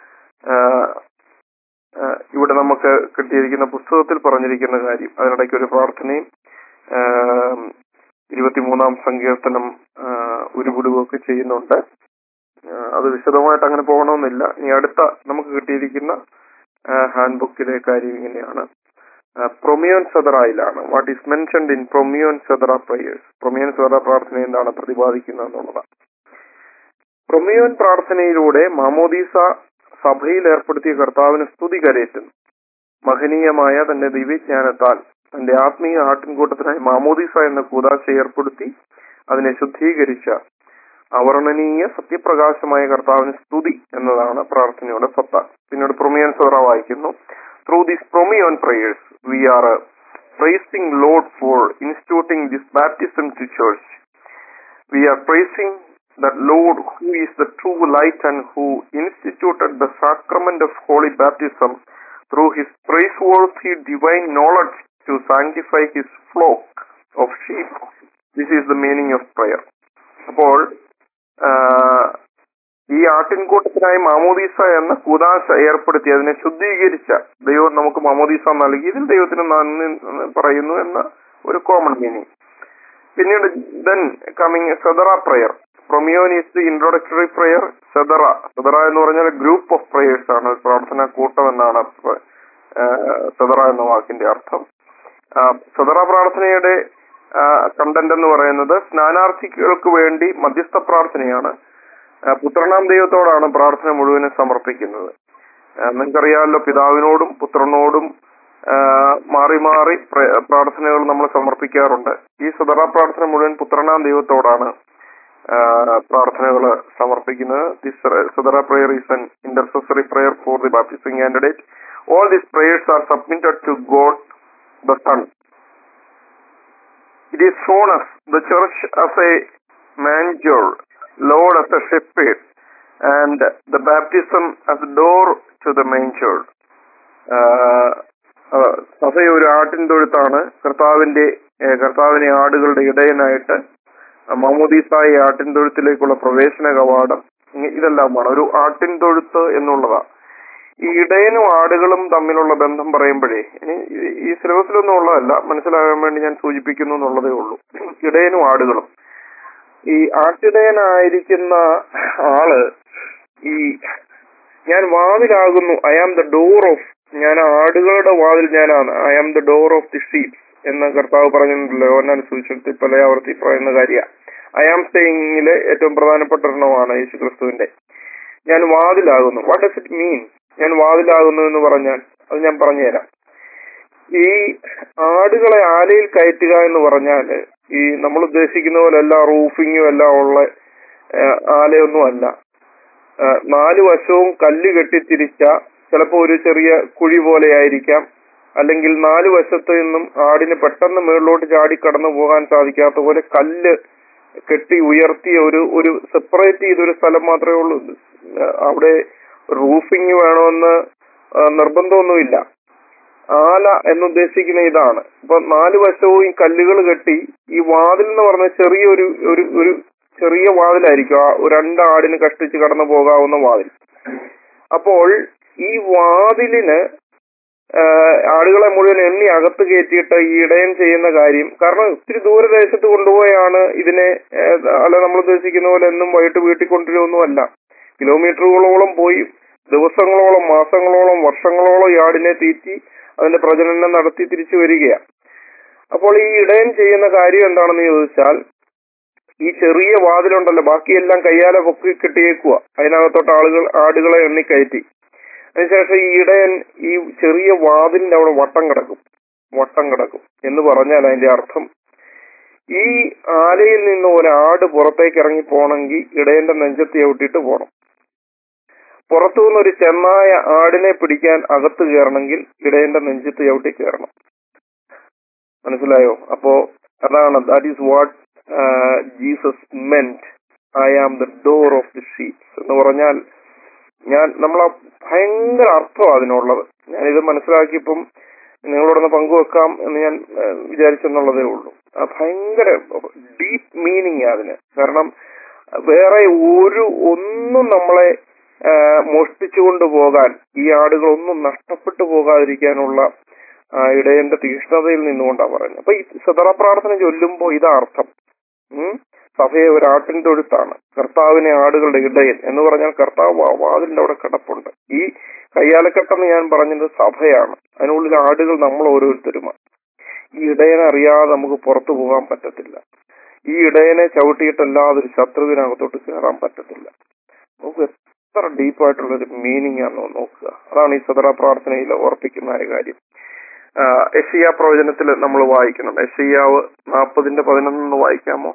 ഇവിടെ നമുക്ക് കിട്ടിയിരിക്കുന്ന പുസ്തകത്തിൽ പറഞ്ഞിരിക്കുന്ന കാര്യം, അതിനിടയ്ക്ക് ഒരു പ്രാർത്ഥനയും ഇരുപത്തിമൂന്നാം സങ്കീർത്തനം ഉരുവിടുകയൊക്കെ ചെയ്യുന്നുണ്ട്. അത് വിശദമായിട്ട് അങ്ങനെ പോകണമെന്നില്ല. ഇനി അടുത്ത നമുക്ക് കിട്ടിയിരിക്കുന്ന ഹാൻഡ് ബുക്കിലെ കാര്യം ഇങ്ങനെയാണ്. പ്രൊമിയോൻ സദറയിലാണ് വാട്ട് ഈസ് മെൻഷൻഡ് ഇൻ പ്രൊമിയോൻ സദറ പ്രേയേഴ്സ്. പ്രൊമിയോൻ സദറ പ്രാർത്ഥന എന്താണ് പ്രതിപാദിക്കുന്നത് എന്നുള്ളതാണ്. പ്രൊമിയോൻ പ്രാർത്ഥനയിലൂടെ മാമോദീസ സഭയിൽ ഏർപ്പെടുത്തിയ കർത്താവിന് സ്തുതി കരയറ്റുന്നു. മഹനീയമായ തന്റെ ദിവ്യജ്ഞാനത്താൽ തന്റെ ആത്മീയ ആട്ടിൻകൂട്ടത്തിനായി മാമോദീസ എന്ന കൂദാശ ഏർപ്പെടുത്തി അതിനെ ശുദ്ധീകരിച്ച അവർണ്ണനീയ സത്യപ്രകാശമായ കർത്താവിന് സ്തുതി എന്നതാണ് പ്രാർത്ഥനയുടെ സത്ത. പിന്നീട് പ്രൊമിയോൻ സദറ വായിക്കുന്നു. Through these Promeon prayers, we are uh, praising Lord for instituting this baptism to church. We are praising that Lord who is the true light and who instituted the sacrament of holy baptism through his praiseworthy divine knowledge to sanctify his flock of sheep. This is the meaning of prayer. അപ്പോൾ ഈ ആട്ടിൻകൂട്ടത്തിനായി മാമോദീസ എന്ന കൂദാശ ഏർപ്പെടുത്തി അതിനെ ശുദ്ധീകരിച്ച ദൈവം നമുക്ക് മാമോദീസ നൽകിയതിൽ ദൈവത്തിന് നന്ദി പറയുന്നു എന്ന ഒരു കോമൺ മീനിങ്. പിന്നീട് ദെൻ കമ്മിങ് സദറ പ്രയർ. പ്രൊമിയോൻ ഈസ് ദി ഇൻട്രോഡക്ടറി പ്രയർ. സദറ സദറ എന്ന് പറഞ്ഞാൽ ഗ്രൂപ്പ് ഓഫ് പ്രയേഴ്സ് ആണ്, പ്രാർത്ഥനാ കൂട്ടം എന്നാണ് സദറ എന്ന വാക്കിന്റെ അർത്ഥം. സദറ പ്രാർത്ഥനയുടെ കണ്ടന്റ് എന്ന് പറയുന്നത് സ്നാനാർത്ഥികൾക്ക് വേണ്ടി മധ്യസ്ഥ പ്രാർത്ഥനയാണ്. പുത്രനാം ദൈവത്തോടാണ് പ്രാർത്ഥന മുഴുവനും സമർപ്പിക്കുന്നത്. നിങ്ങൾക്കറിയാമല്ലോ, പിതാവിനോടും പുത്രനോടും മാറി മാറി പ്രാർത്ഥനകൾ നമ്മൾ സമർപ്പിക്കാറുണ്ട്. ഈ സദറ പ്രാർത്ഥന മുഴുവൻ പുത്രനാം ദൈവത്തോടാണ് പ്രാർത്ഥനകൾ സമർപ്പിക്കുന്നത്. ദിസ് സദറ prayer is an intercessory prayer for the baptizing candidate. All these prayers are submitted to God the son. It is shown us the church as a manger, Lord as a shepherd, and the baptism as a door to the manger. സഭ ഒരു ആട്ടിൻ തൊഴുത്താണ്. കർത്താവിന്റെ കർത്താവിനെ ആടുകളുടെ ഇടയനായിട്ട് മാമോദീസായ ആട്ടിൻ തൊഴുത്തിലേക്കുള്ള പ്രവേശന കവാടം, ഇതെല്ലാമാണ് ഒരു ആട്ടിൻ തൊഴുത്ത് എന്നുള്ളതാണ്. ഈ ഇടയനും ആടുകളും തമ്മിലുള്ള ബന്ധം പറയുമ്പോഴേ, ഇനി ഈ സിലബസിലൊന്നും ഉള്ളതല്ല, മനസ്സിലാകാൻ വേണ്ടി ഞാൻ സൂചിപ്പിക്കുന്നു എന്നുള്ളതേ ഉള്ളൂ. ഇടയനും ആടുകളും, ഈ ആട്ടിടയനായിരിക്കുന്ന ആള് ഈ ഞാൻ വാതിലാകുന്നു, I am the door of, ഞാൻ ആടുകളുടെ വാതിൽ ഞാനാണ്, I am the door of the sheeps എന്ന് കർത്താവ് പറഞ്ഞിട്ടുണ്ടല്ലോ. യോഹന്നാൻ സുവിശേഷത്തിൽ പല ആവർത്തി പറയുന്ന കാര്യമാണ്. ഐ ആം സ്റ്റേയിങ്ങിലെ ഏറ്റവും പ്രധാനപ്പെട്ട ഒരെണ്ണമാണ് യേശു ക്രിസ്തുവിന്റെ ഞാൻ വാതിലാകുന്നു. What does it mean? ഞാൻ വാതിലാകുന്നു എന്ന് പറഞ്ഞാൽ അത് ഞാൻ പറഞ്ഞുതരാം. ഈ ആടുകളെ ആലയിൽ കയറ്റുക എന്ന് പറഞ്ഞാല് ഈ നമ്മൾ ഉദ്ദേശിക്കുന്ന പോലെ എല്ലാ റൂഫിങ്ങും എല്ലാം ഉള്ള ആലയൊന്നും അല്ല. നാലു വശവും കല്ല് കെട്ടിത്തിരിച്ച ചിലപ്പോ ഒരു ചെറിയ കുഴി പോലെ ആയിരിക്കാം, അല്ലെങ്കിൽ നാലു വശത്തു നിന്നും ആടിന് പെട്ടെന്ന് മുകളിലോട്ട് ചാടി കടന്നു പോകാൻ സാധിക്കാത്ത പോലെ കല്ല് കെട്ടി ഉയർത്തിയ ഒരു ഒരു സെപ്പറേറ്റ് ചെയ്തൊരു സ്ഥലം മാത്രമേ ഉള്ളൂ. അവിടെ റൂഫിങ് വേണമെന്ന് നിർബന്ധമൊന്നുമില്ല. ആല എന്നുദ്ദേശിക്കുന്ന ഇതാണ്. ഇപ്പൊ നാലു വശവും ഈ കല്ലുകൾ കെട്ടി ഈ വാതിൽ എന്ന് പറഞ്ഞ ചെറിയൊരു ഒരു ഒരു ചെറിയ വാതിലായിരിക്കും, ആ രണ്ടാടിന് കഷ്ടിച്ച് കടന്നു പോകാവുന്ന വാതിൽ. അപ്പോൾ ഈ വാതിലിന് ആടുകളെ മുഴുവൻ എണ്ണി അകത്ത് കയറ്റിയിട്ട് ഈ ഇടയൻ ചെയ്യുന്ന കാര്യം, കാരണം ഒത്തിരി ദൂരദേശത്ത് കൊണ്ടുപോയാണ് ഇതിനെ, അല്ല നമ്മൾ ഉദ്ദേശിക്കുന്ന പോലെ എന്നും വൈകിട്ട് വീട്ടിൽ കൊണ്ടുവരുമൊന്നുമല്ല. കിലോമീറ്ററുകളോളം പോയി ദിവസങ്ങളോളം മാസങ്ങളോളം വർഷങ്ങളോളം ഈ ആടിനെ തീറ്റി അതിന്റെ പ്രജനനം നടത്തി തിരിച്ചു വരികയാണ്. അപ്പോൾ ഈ ഇടയൻ ചെയ്യുന്ന കാര്യം എന്താണെന്ന് ചോദിച്ചാൽ, ഈ ചെറിയ വാതിലുണ്ടല്ലോ, ബാക്കിയെല്ലാം കയ്യാലെ പൊക്കി കെട്ടിയേക്കുക, അതിനകത്തോട്ട് ആളുകൾ ആടുകളെ എണ്ണിക്കയറ്റി. അതിനുശേഷം ഈ ഇടയൻ ഈ ചെറിയ വാതിലിന്റെ അവിടെ വട്ടം കിടക്കും വട്ടം കിടക്കും എന്ന് പറഞ്ഞാൽ അതിന്റെ അർത്ഥം, ഈ ആലയിൽ നിന്ന് ഒരാട് പുറത്തേക്ക് ഇറങ്ങി പോകണമെങ്കിൽ ഇടയന്റെ നെഞ്ചത്ത് ചവിട്ടിയിട്ട് പോകണം. പുറത്തു നിന്നൊരു ചെന്നായ ആടിനെ പിടിക്കാൻ അകത്ത് കയറണമെങ്കിൽ ഇടയന്റെ നെഞ്ചത്ത് ചവിട്ടി കയറണം. മനസ്സിലായോ? അപ്പോ അതാണ്, that is what Jesus meant, I am the door of the sheeps എന്ന് പറഞ്ഞാൽ, ഞാൻ നമ്മളെ ഭയങ്കര അർത്ഥം അതിനുള്ളത്. ഞാനിത് മനസ്സിലാക്കിയപ്പം നിങ്ങളോടൊന്ന് പങ്കുവെക്കാം എന്ന് ഞാൻ വിചാരിച്ചെന്നുള്ളതേ ഉള്ളൂ. ആ ഭയങ്കര ഡീപ്പ് മീനിങ് അതിന്. കാരണം വേറെ ഒരു ഒന്നും നമ്മളെ മോഷ്ടിച്ചുകൊണ്ട് പോകാൻ, ഈ ആടുകളൊന്നും നഷ്ടപ്പെട്ടു പോകാതിരിക്കാനുള്ള ഇടയന്റെ തീക്ഷ്ണതയിൽ നിന്നുകൊണ്ടാണ് പറയുന്നത്. അപ്പൊ ഈ സദറ പ്രാർത്ഥന ചൊല്ലുമ്പോ ഇതാ അർത്ഥം. ഉം സഭയെ ഒരു ആട്ടിൻ തൊഴുത്താണ്, കർത്താവിനെ ആടുകളുടെ ഇടയൻ എന്ന് പറഞ്ഞാൽ കർത്താവ് വാതിലിന്റെ അവിടെ കിടപ്പുണ്ട്. ഈ കയ്യാലക്കെട്ടെന്ന് ഞാൻ പറഞ്ഞത് സഭയാണ്, അതിനുള്ളിൽ ആടുകൾ നമ്മൾ ഓരോരുത്തരുമാണ്. ഈ ഇടയനെ അറിയാതെ നമുക്ക് പുറത്തു പോകാൻ പറ്റത്തില്ല. ഈ ഇടയനെ ചവിട്ടിയിട്ടല്ലാതെ ഒരു ശത്രുവിനകത്തോട്ട് കയറാൻ പറ്റത്തില്ല. നമുക്ക് എത്ര ഡീപ്പായിട്ടുള്ളൊരു മീനിങ് ആണെന്ന് നോക്കുക. അതാണ് ഈ സദറ പ്രാർത്ഥനയിൽ ഓർപ്പിക്കുന്ന കാര്യം. യെശയ്യാ പ്രവചനത്തിൽ നമ്മൾ വായിക്കണം. യെശയ്യാവ് നാൽപ്പതിന്റെ പതിനൊന്ന് വായിക്കാമോ?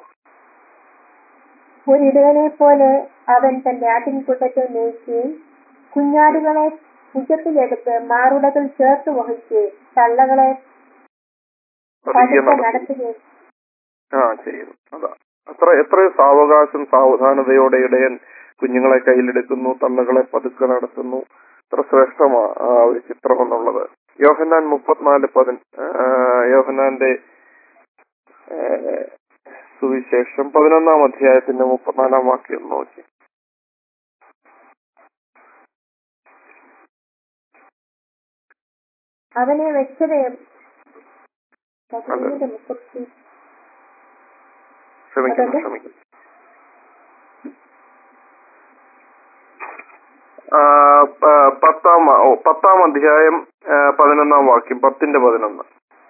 ഒരിടയനെ പോലെ അവൻ തന്റെ ആട്ടിൻകൂട്ടത്തെ മേയ്ക്കുകയും കുഞ്ഞാടുകളെ ഭുജത്തിലെടുത്ത് മാറുടകൾ ചേർത്ത് വഹിക്കുകയും തള്ളകളെ നടത്തുകയും ആ ചെയ്യുന്നു. അതാ അത്ര എത്ര സാവകാശം സാവധാനതയോടെ ഇടയൻ കുഞ്ഞുങ്ങളെ കയ്യിലെടുക്കുന്നു, തള്ളകളെ പതുക്കെ നടത്തുന്നു. എത്ര ശ്രേഷ്ഠമാ ആ ഒരു ചിത്രം എന്നുള്ളത്. യോഹന്നാൻ മുപ്പത്തിനാല് പതിന യോഹന്നാന്റെ സുവിശേഷം പതിനൊന്നാം അധ്യായത്തിന്റെ മുപ്പത്തിനാലാം വാക്യം നോക്കി. അവനെ വ്യക്തതയും ക്ഷമിക്കണം ക്ഷമിക്കണം പത്താം ഓ പത്താം അധ്യായം പതിനൊന്നാം വാക്യം, പത്തിന്റെ പതിനൊന്ന്.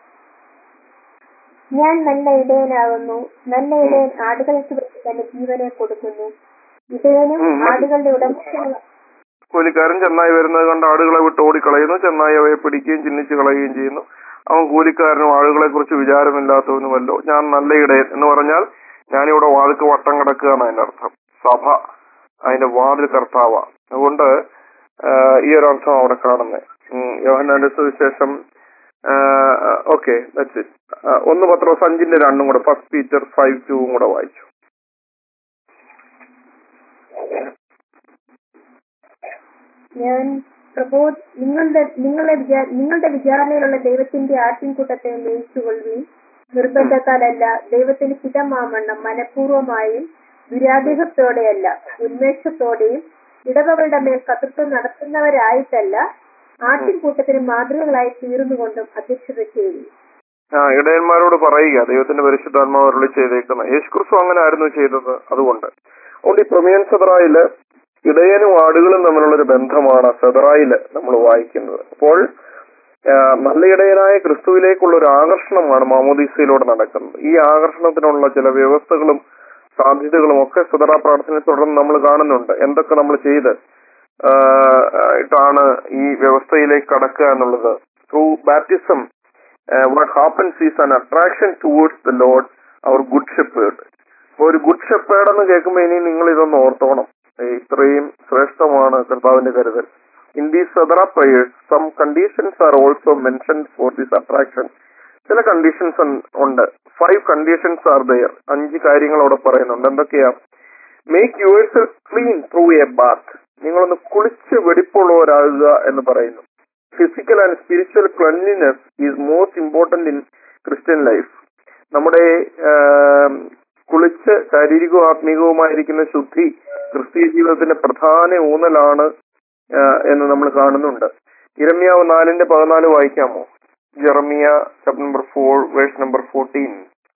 ഞാൻ നല്ല ഇടയനാകുന്നു, നല്ല ഇടയൻ ആടുകൾക്ക് വേണ്ടി തന്റെ ജീവനെ കൊടുക്കുന്നു. ഇടയനും ആടുകളുടെ ഉടമസ്ഥനും. കൂലിക്കാരൻ ചെന്നായി വരുന്നത് കണ്ട് ആടുകളെ വിട്ട് ഓടിക്കളയുന്നു, ചെന്നായി അവയെ പിടിക്കുകയും ചിഹ്നിച്ചു കളയുകയും ചെയ്യുന്നു. അവൻ കൂലിക്കാരനും ആടുകളെ കുറിച്ച് വിചാരമില്ലാത്തവനുമല്ലോ. ഞാൻ നല്ല ഇടയൻ എന്ന് പറഞ്ഞാൽ ഞാനിവിടെ വാതിൽക്ക് വട്ടം കിടക്കുകയാണ് അതിന്റെ അർത്ഥം. സഭ അതിന്റെ വാതിൽ കർത്താവ. അതുകൊണ്ട് ഈ ഒരു അർത്ഥം അവിടെ കാണുന്നത്. യോഹന്നാന്റെ സുവിശേഷം ഓക്കെ ദാറ്റ്സ് ഇറ്റ്. ഒന്ന് പത്രോസ് അഞ്ചിന്റെ രണ്ടും കൂടെ, ഫസ്റ്റ് പീറ്റർ ഫൈവ് ടൂവും കൂടെ വായിച്ചു. ഞാൻ പ്രബോ നിങ്ങളുടെ നിങ്ങളുടെ വിചാ നിങ്ങളുടെ വിചാരണയിലുള്ള ദൈവത്തിന്റെ ആട്ടിൻകൂട്ടത്തെ മേയിച്ചുകൊള്ളുകയും നിർബന്ധത്താലല്ല, ദൈവത്തിന് ഹിതമാവണ്ണം മനഃപൂർവമായും ദുരാഗ്രഹത്തോടെയല്ല, ഉന്മേഷത്തോടെയും ഇടവകളുടെ മേൽ കർത്തൃത്വം നടത്തുന്നവരായിട്ടല്ല, ആട്ടിൻകൂട്ടത്തിന് മാതൃകകളായി തീർന്നുകൊണ്ടും അധ്യക്ഷത ചെയ്തു. ആ ഇടയന്മാരോട് പറയുക ദൈവത്തിന്റെ പരിശുദ്ധാത്മാവ് അരുളി ചെയ്തേക്കുന്ന. യേശുക്രിസ്തു അങ്ങനെ ആയിരുന്നു ചെയ്തത്. അതുകൊണ്ട് അതുകൊണ്ട് ഈ പ്രമേയൻ സെതറായില് ഇടയനും ആടുകളും തമ്മിലുള്ളൊരു ബന്ധമാണ് സെതറായില് നമ്മൾ വായിക്കുന്നത്. അപ്പോൾ നല്ല ഇടയനായ ക്രിസ്തുവിലേക്കുള്ള ഒരു ആകർഷണമാണ് മാമോദീസയിലൂടെ നടക്കുന്നത്. ഈ ആകർഷണത്തിനുള്ള ചില വ്യവസ്ഥകളും സാധ്യതകളും ഒക്കെ സെതറ പ്രാർത്ഥനയെ തുടർന്ന് നമ്മൾ കാണുന്നുണ്ട്. എന്തൊക്കെ നമ്മൾ ചെയ്ത് ാണ് ഈ വ്യവസ്ഥയിലേക്ക് കടക്കുക എന്നുള്ളത്. Through baptism what happens is an attraction towards the Lord our good shepherd. അപ്പൊ ഒരു ഗുഡ് ഷെപ്പേർഡ് എന്ന് കേൾക്കുമ്പോൾ ഇനി നിങ്ങൾ ഇതൊന്ന് ഓർത്തോണം. ഇത്രയും ശ്രേഷ്ഠമാണ് കർത്താവിന്റെ കരുതൽ. ഇൻ ദീസ് സെതറ prayers some conditions are also mentioned for this attraction. ചില കണ്ടീഷൻസ് ഉണ്ട്. Five conditions are there. അഞ്ച് കാര്യങ്ങൾ അവിടെ പറയുന്നുണ്ട്. എന്തൊക്കെയാ? Make yourself clean through a bath. നിങ്ങളൊന്ന് കുളിച്ച് വെടിപ്പുള്ളവരാകുക എന്ന് പറയുന്നു. Physical and spiritual cleanliness is most important in Christian life. നമ്മുടെ കുളിച്ച് ശാരീരികവും ആത്മീകവുമായിരിക്കുന്ന ശുദ്ധി ക്രിസ്തീയ ജീവിതത്തിന്റെ പ്രധാന ഊന്നലാണ് എന്ന് നമ്മൾ കാണുന്നുണ്ട്. യിരെമ്യാവ് നാലിന്റെ പതിനാല് വായിക്കാമോ? Jeremiah chapter number four verse number fourteen.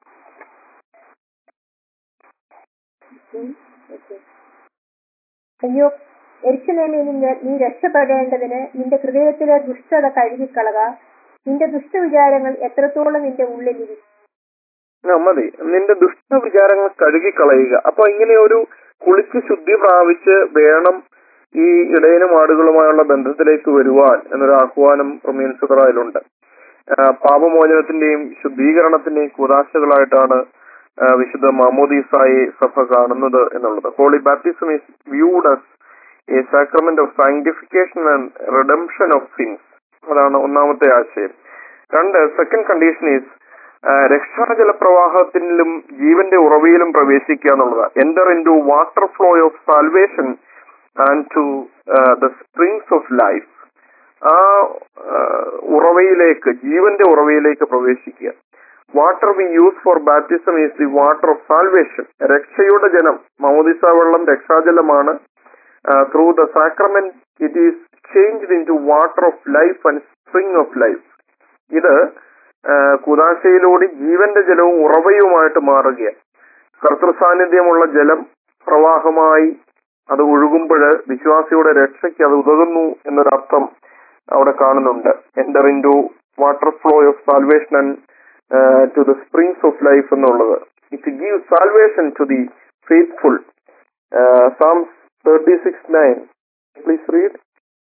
അയ്യോ യെരൂശലേമേ, നീ രക്ഷപ്പെടേണ്ടതിന് നിന്റെ ഹൃദയത്തിലെ ദുഷ്ടത കഴുകിക്കളക. നിന്റെ ദുഷ്ടവിചാരങ്ങൾ എത്രത്തോളം നിന്റെ ഉള്ളിലിരിക്കും. മതി, നിന്റെ ദുഷ്ടവിചാരങ്ങൾ കഴുകിക്കളയുക. അപ്പൊ ഇങ്ങനെ ഒരു കുളിച്ച് ശുദ്ധി പ്രാപിച്ച് വേണം ഈ ഇടയനും ആടുകളുമായുള്ള ബന്ധത്തിലേക്ക് വരുവാൻ എന്നൊരു ആഹ്വാനം പ്രമേയൻ സെതറായിലുണ്ട്. പാപമോചനത്തിന്റെയും ശുദ്ധീകരണത്തിന്റെയും കൂദാശകളായിട്ടാണ് വിശുദ്ധ മാമോദീസായെ സഭ കാണുന്നത് എന്നുള്ളത്. Holy baptism is viewed as a sacrament of sanctification and redemption of sins. അതാണ് ഒന്നാമത്തെ ആശയം. രണ്ട്, സെക്കൻഡ് കണ്ടീഷൻ ഈസ് രക്ഷാജല പ്രവാഹത്തിലും ജീവന്റെ ഉറവയിലും പ്രവേശിക്കുക എന്നുള്ളതാണ്. Enter in to water flow of salvation and to the springs of life. ആ ഉറവയിലേക്ക്, ജീവന്റെ ഉറവയിലേക്ക് പ്രവേശിക്കുക. Water we use for baptism is the water of salvation. രക്ഷയുടെ ജലം, മാമോദീസ വെള്ളം രക്ഷാജലമാണ്. Through the sacrament it is changed in to water of life and spring of life. ഇത് കൂദാശയിലൂടെ ജീവന്റെ ജലവും ഉറവയുമായിട്ട് മാറുകയാണ്. കർത്തൃ സാന്നിധ്യമുള്ള ജലം പ്രവാഹമായി അത് ഒഴുകുമ്പോൾ വിശ്വാസിയുടെ രക്ഷയ്ക്ക് അത് ഉതകുന്നു എന്നൊരർത്ഥം അവിടെ കാണുന്നുണ്ട്. Enter in to water flow of salvation and to the springs of life എന്നുള്ളത്. It give salvation to the faithful. Psalms thirty six nine. Please read.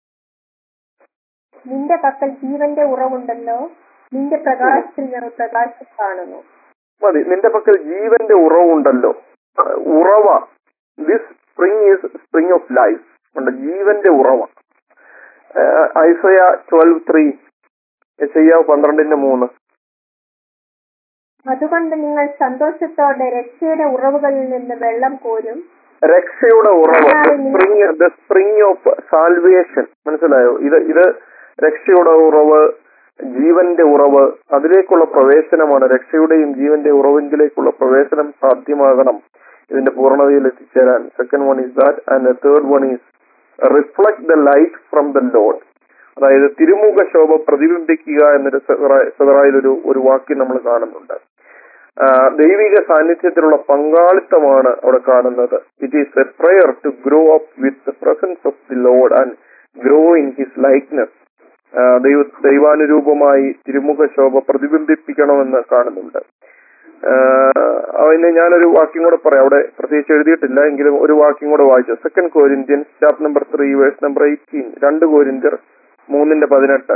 നിന്റെ പക്കൽ ജീവന്റെ ഉറവുണ്ടല്ലോ, നിന്റെ പ്രകാശത്തിൽ ഞങ്ങൾ പ്രകാശം കാണുന്നു. മതി, നിന്റെ പക്കൽ ജീവന്റെ ഉറവുണ്ടല്ലോ. ഉറവ, this spring is spring of life. ജീവന്റെ ഉറവ. ഐസയ ട്വൽവ് ത്രീ, യെശയ്യാവ് പന്ത്രണ്ടിന്റെ മൂന്ന്. അതുകൊണ്ട് നിങ്ങൾ സന്തോഷത്തോടെ രക്ഷയുടെ ഉറവുകളിൽ നിന്ന് വെള്ളം കോരും. രക്ഷയുടെ ഉറവ്, spring, the spring of salvation. മനസ്സിലായോ? ഇത് ഇത് രക്ഷയുടെ ഉറവ്, ജീവന്റെ ഉറവ്, അതിലേക്കുള്ള പ്രവേശനമാണ്. രക്ഷയുടെയും ജീവന്റെ ഉറവിലേക്കുള്ള പ്രവേശനം സാധ്യമാകണം ഇതിന്റെ പൂർണ്ണതയിൽ എത്തിച്ചേരാൻ. Second one is that and third one is reflect the light from the Lord. അതായത് തിരുമുഖ ശോഭ പ്രതിബിംബിക്കുക എന്നൊരു സെതറായിലൊരു ഒരു വാക്യം നമ്മൾ കാണുന്നുണ്ട്. ദൈവിക സാന്നിധ്യത്തിലുള്ള പങ്കാളിത്തമാണ് അവിടെ കാണുന്നത്. It is a prayer to grow up with the presence of the Lord and grow in his likeness. ദൈവ ദൈവാനുരൂപമായി തിരുമുഖ ശോഭ പ്രതിബിംബിപ്പിക്കണമെന്ന് കാണുന്നുണ്ട്. അതിന് ഞാനൊരു വാക്യം കൂടെ പറയാം. അവിടെ പ്രത്യേകിച്ച് എഴുതിയിട്ടില്ല, എങ്കിലും ഒരു വാക്യം കൂടെ വായിച്ചു. Second Corinthians chapter number three verse number eighteen. രണ്ട് കോരിന്ത്യർ മൂന്നിന്റെ പതിനെട്ട്.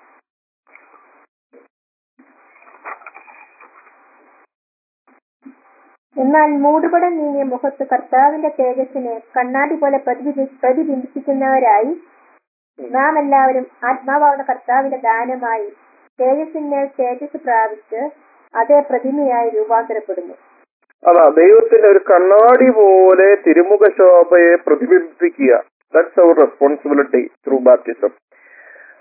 എന്നാൽ മൂടുപടം നീങ്ങിയ മുഖത്ത് കർത്താവിന്റെ തേജസ്സിനെ കണ്ണാടി പോലെ പ്രതിബിംബിപ്പിക്കുന്നവരായി നാം എല്ലാവരും ആത്മാവാവുന്ന കർത്താവിന്റെ ദാനമായി തേജസ്സിന്മേൽ തേജസ് പ്രാപിച്ച് അതേ പ്രതിമയായി രൂപാന്തരപ്പെടുന്നു. അതാ ദൈവത്തിന്റെ ഒരു കണ്ണാടി പോലെ തിരുമുഖ ശോഭയെ പ്രതിബിംബിപ്പിക്കുക. That's our responsibility through baptism.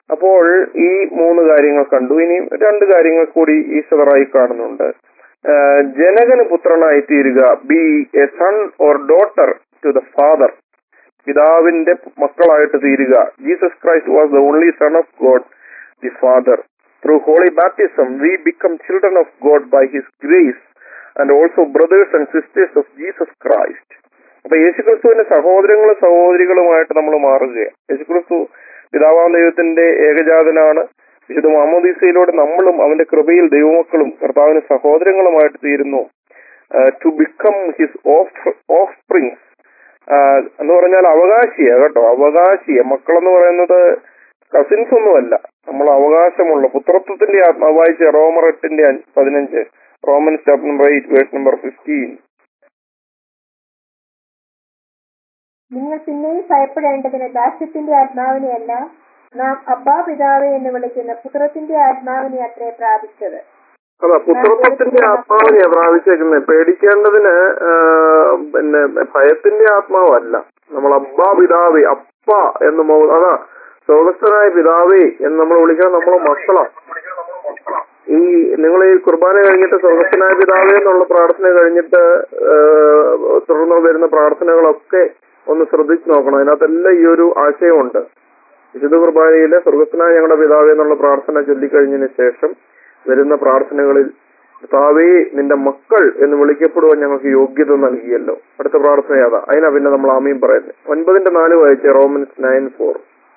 അപ്പോൾ ഈ മൂന്ന് കാര്യങ്ങൾ കണ്ടു. ഇനി രണ്ട് കാര്യങ്ങൾ കൂടി ഈശ്വറായി കാണുന്നുണ്ട്. ആഹ് ജനകന് പുത്രനായി തീരുക, be a son or daughter to the father, പിതാവിന്റെ മക്കളായിട്ട് തീരുക. Jesus Christ was the only son of God the father. Through holy baptism we become children of God by his grace and also brothers and sisters of Jesus Christ. അപ്പൊ യേശുക്രിസ്തുവിന്റെ സഹോദരങ്ങളും സഹോദരികളുമായിട്ട് നമ്മൾ മാറുകയാണ്. യേശുക്രിസ്തു പിതാവാം ദൈവത്തിന്റെ ഏകജാതനാണ്. വിശുദ്ധ മാമോദീസയിലൂടെ നമ്മളും അവന്റെ കൃപയിൽ ദൈവമക്കളും കർത്താവിന് സഹോദരങ്ങളുമായിട്ട് തീരുന്നു. To become his offsprings എന്ന് പറഞ്ഞാൽ അവകാശിയ കേട്ടോ, അവകാശിയ മക്കളെന്ന് പറയുന്നത് കസിൻസ് ഒന്നുമല്ല, നമ്മൾ അവകാശമുള്ള പുത്രത്വത്തിന്റെ ആത്മാവ്. വായിച്ച റോമർ എട്ടിന്റെ പതിനഞ്ച്, Romans chapter number eight verse number fifteen. നിങ്ങൾ പിന്നെയും ഭയപ്പെടേണ്ടതിന് ദാസ്യത്തിന്റെ ആത്മാവിനെയല്ല, നാം അബ്ബാ പിതാവേ എന്ന് വിളിക്കുന്ന പുത്രത്തിന്റെ ആത്മാവിനെ അത്രേ പ്രാപിച്ചത്. അതാ പുത്രത്വത്തിന്റെ ആത്മാവിനെയാ പ്രാപിച്ചേക്കുന്നത്. പേടിക്കേണ്ടതിന് പിന്നെ ഭയത്തിന്റെ ആത്മാവല്ല. നമ്മൾ അബ്ബാ പിതാവേ, അപ്പ എന്ന് മൗ- അതാ സ്വർഗസ്ഥനായ പിതാവേ എന്ന് നമ്മൾ വിളിക്കാൻ നമ്മൾ മക്കളാ. ഈ നിങ്ങൾ ഈ കുർബാന കഴിഞ്ഞിട്ട് സ്വർഗസ്ഥനായ പിതാവേ എന്നുള്ള പ്രാർത്ഥന കഴിഞ്ഞിട്ട് തുടർന്ന് വരുന്ന പ്രാർത്ഥനകളൊക്കെ ഒന്ന് ശ്രദ്ധിച്ചു നോക്കണം. അതിനകത്തെല്ലാം ഈ ഒരു ആശയമുണ്ട്. വിശുദ്ധ കുർബാനയിലെ സ്വർഗസ്ഥനായ ഞങ്ങളുടെ പിതാവേ എന്നുള്ള പ്രാർത്ഥന ചൊല്ലിക്കഴിഞ്ഞതിന് ശേഷം വരുന്ന പ്രാർത്ഥനകളിൽ പിതാവേ നിന്റെ മക്കൾ എന്ന് വിളിക്കപ്പെടുവാൻ ഞങ്ങൾക്ക് യോഗ്യത നൽകിയല്ലോ. അടുത്ത പ്രാർത്ഥന അതാ. അതിനാ പിന്നെ നമ്മൾ ആമീൻ പറയുന്നത്. ഒൻപതിന്റെ നാല് വായിച്ച റോമൻസ് നയൻ ഫോർ.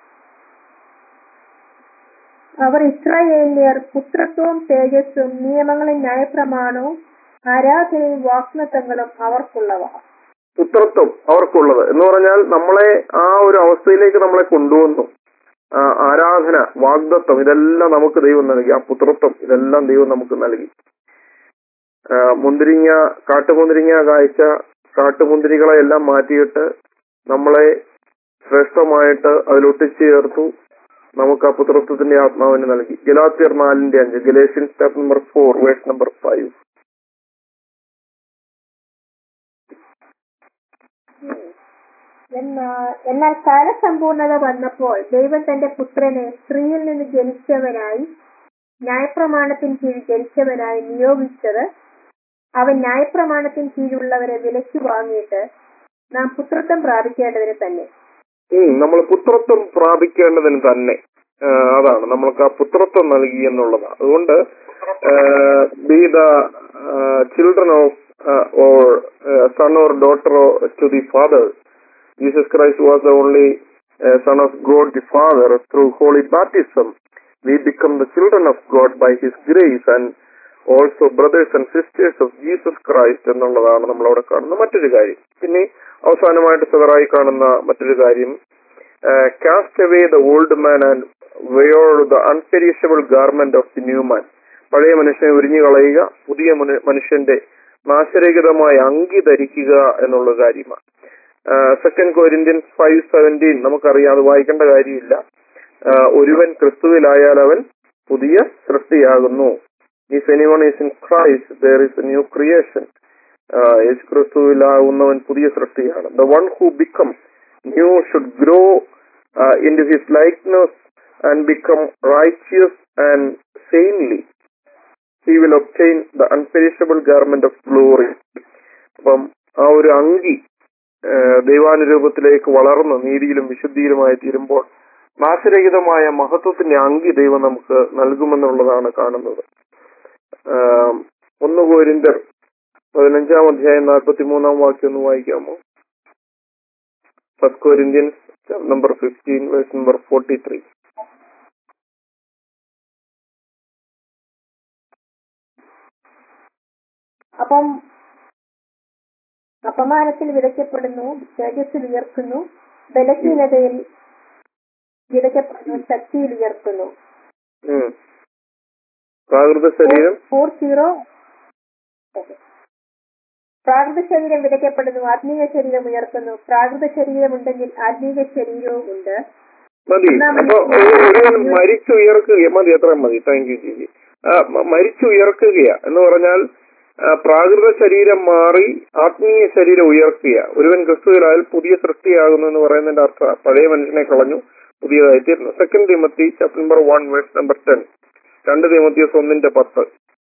അവർ ഇസ്രായേലിയർ പുത്രത്വവും തേജസ്സും നിയമങ്ങളും ന്യായപ്രമാണവും ആരാധനയും വാഗ്ദത്തങ്ങളും അവർക്കുള്ളവ. പുത്രത്വം അവർക്കുള്ളത് എന്ന് പറഞ്ഞാൽ നമ്മളെ ആ ഒരു അവസ്ഥയിലേക്ക് നമ്മളെ കൊണ്ടുവന്നു. ആരാധന, വാഗ്ദത്വം ഇതെല്ലാം നമുക്ക് ദൈവം നൽകി. ആ പുത്രത്വം ഇതെല്ലാം ദൈവം നമുക്ക് നൽകി. മുന്തിരിങ്ങ, കാട്ടുമുന്തിരിങ്ങ കാഴ്ച, കാട്ടുമുന്തിരികളെ എല്ലാം മാറ്റിയിട്ട് നമ്മളെ ശ്രേഷ്ഠമായിട്ട് അതിലൊട്ടിച്ചു ചേർത്തു. നമുക്ക് ആ പുത്രത്വത്തിന്റെ ആത്മാവിനെ നൽകി. ഗലാത്യർ നാലിന്റെ അഞ്ച്, Galatians chapter number four verse number five. എന്നാൽ കാലസമ്പൂർണത വന്നപ്പോൾ ദൈവം തന്റെ പുത്രനെ സ്ത്രീയിൽ നിന്ന് ജനിച്ചവനായി ന്യായപ്രമാണത്തിന് കീഴിൽ ജനിച്ചവനായി നിയോഗിച്ചത് അവൻ ന്യായപ്രമാണത്തിന് കീഴിലുള്ളവരെ വിലയ്ക്ക് വാങ്ങിയിട്ട് നാം പുത്രത്വം പ്രാപിക്കേണ്ടതിന് തന്നെ. നമ്മൾ പുത്രത്വം പ്രാപിക്കേണ്ടതിന് തന്നെ അതാണ് നമ്മൾക്ക് ആ പുത്രത്വം നൽകി എന്നുള്ളതാണ്. അതുകൊണ്ട് be the children of or son or daughter to the father. Jesus Christ was the only uh, Son of God the Father. Through holy baptism we become the children of God by His grace and also brothers and sisters of Jesus Christ എന്നുള്ളതാണ് നമ്മളവിടെ കാണുന്ന മറ്റൊരു കാര്യം. പിന്നെ അവസാനമായിട്ട് സദറായി കാണുന്ന മറ്റൊരു കാര്യം, cast away the old man and wear the unperishable garment of the new man. പഴയ മനുഷ്യനെ ഉരിഞ്ഞു കളയുക, പുതിയ മനുഷ്യന്റെ നാശരഹിതമായ അങ്കി ധരിക്കുക എന്നുള്ള കാര്യമാണ്. സെക്കൻഡ് കൊരിന്ത്യൻസ് ഫൈവ് സെവൻറ്റീൻ നമുക്കറിയാം, അത് വായിക്കേണ്ട കാര്യമില്ല. ഒരുവൻ ക്രിസ്തുവിലായാൽ അവൻ പുതിയ സൃഷ്ടിയാകുന്നു. If anyone is in Christ, there is a new creation. യേശു ക്രിസ്തുവിലാകുന്നവൻ പുതിയ സൃഷ്ടിയാണ്. The one who becomes new should grow uh, into his likeness and become righteous and saintly. He will obtain the unperishable garment of glory. അപ്പം ആ ഒരു അങ്കി ദൈവാനുരൂപത്തിലേക്ക് വളർന്ന് നീതിയിലും വിശുദ്ധിയിലുമായി തീരുമ്പോൾ നാശരഹിതമായ മഹത്വത്തിന്റെ അങ്കി ദൈവം നമുക്ക് നൽകുമെന്നുള്ളതാണ് കാണുന്നത്. ഒന്ന് കൊരിന്ത്യർ പതിനഞ്ചാം അധ്യായം നാൽപ്പത്തി മൂന്നാം വാക്യം ഒന്ന് വായിക്കാമോ? First Corinthians number fifteen verse number forty three. അപ്പം അപമാനത്തിൽ വിതയ്ക്കപ്പെടുന്നു, തേജസ്സിൽ ഉയർത്തുന്നു, ബലഹീനതയിൽ വിതയ്ക്കപ്പെടുന്നു, ശക്തിയിൽ ഉയർത്തുന്നു. പ്രാകൃത ശരീരം ഫോർ സീറോ പ്രാകൃത ശരീരം വിതയ്ക്കപ്പെടുന്നു, ആത്മീയ ശരീരം ഉയർത്തുന്നു. പ്രാകൃത ശരീരം ഉണ്ടെങ്കിൽ ആത്മീയ ശരീരവും ഉണ്ട്. മതി. അപ്പൊ മരിച്ചുയർക്കുക മതി, എത്ര മതി. Thank you Jiji. മരിച്ചുയർക്കുകയാ എന്ന് പറഞ്ഞാൽ പ്രാകൃത ശരീരം മാറി ആത്മീയ ശരീരം ഉയർത്തുക. ഒരുവൻ ക്രിസ്തുവിലായാൽ പുതിയ സൃഷ്ടിയാകുന്നു എന്ന് പറയുന്നതിന്റെ അർത്ഥം പഴയ മനുഷ്യനെ കളഞ്ഞു, പുതിയതായി തീർന്നു. Second Timothy chapter number one verse number ten. രണ്ട് തിമോത്തിയോസ് ഒന്നിന്റെ പത്ത്.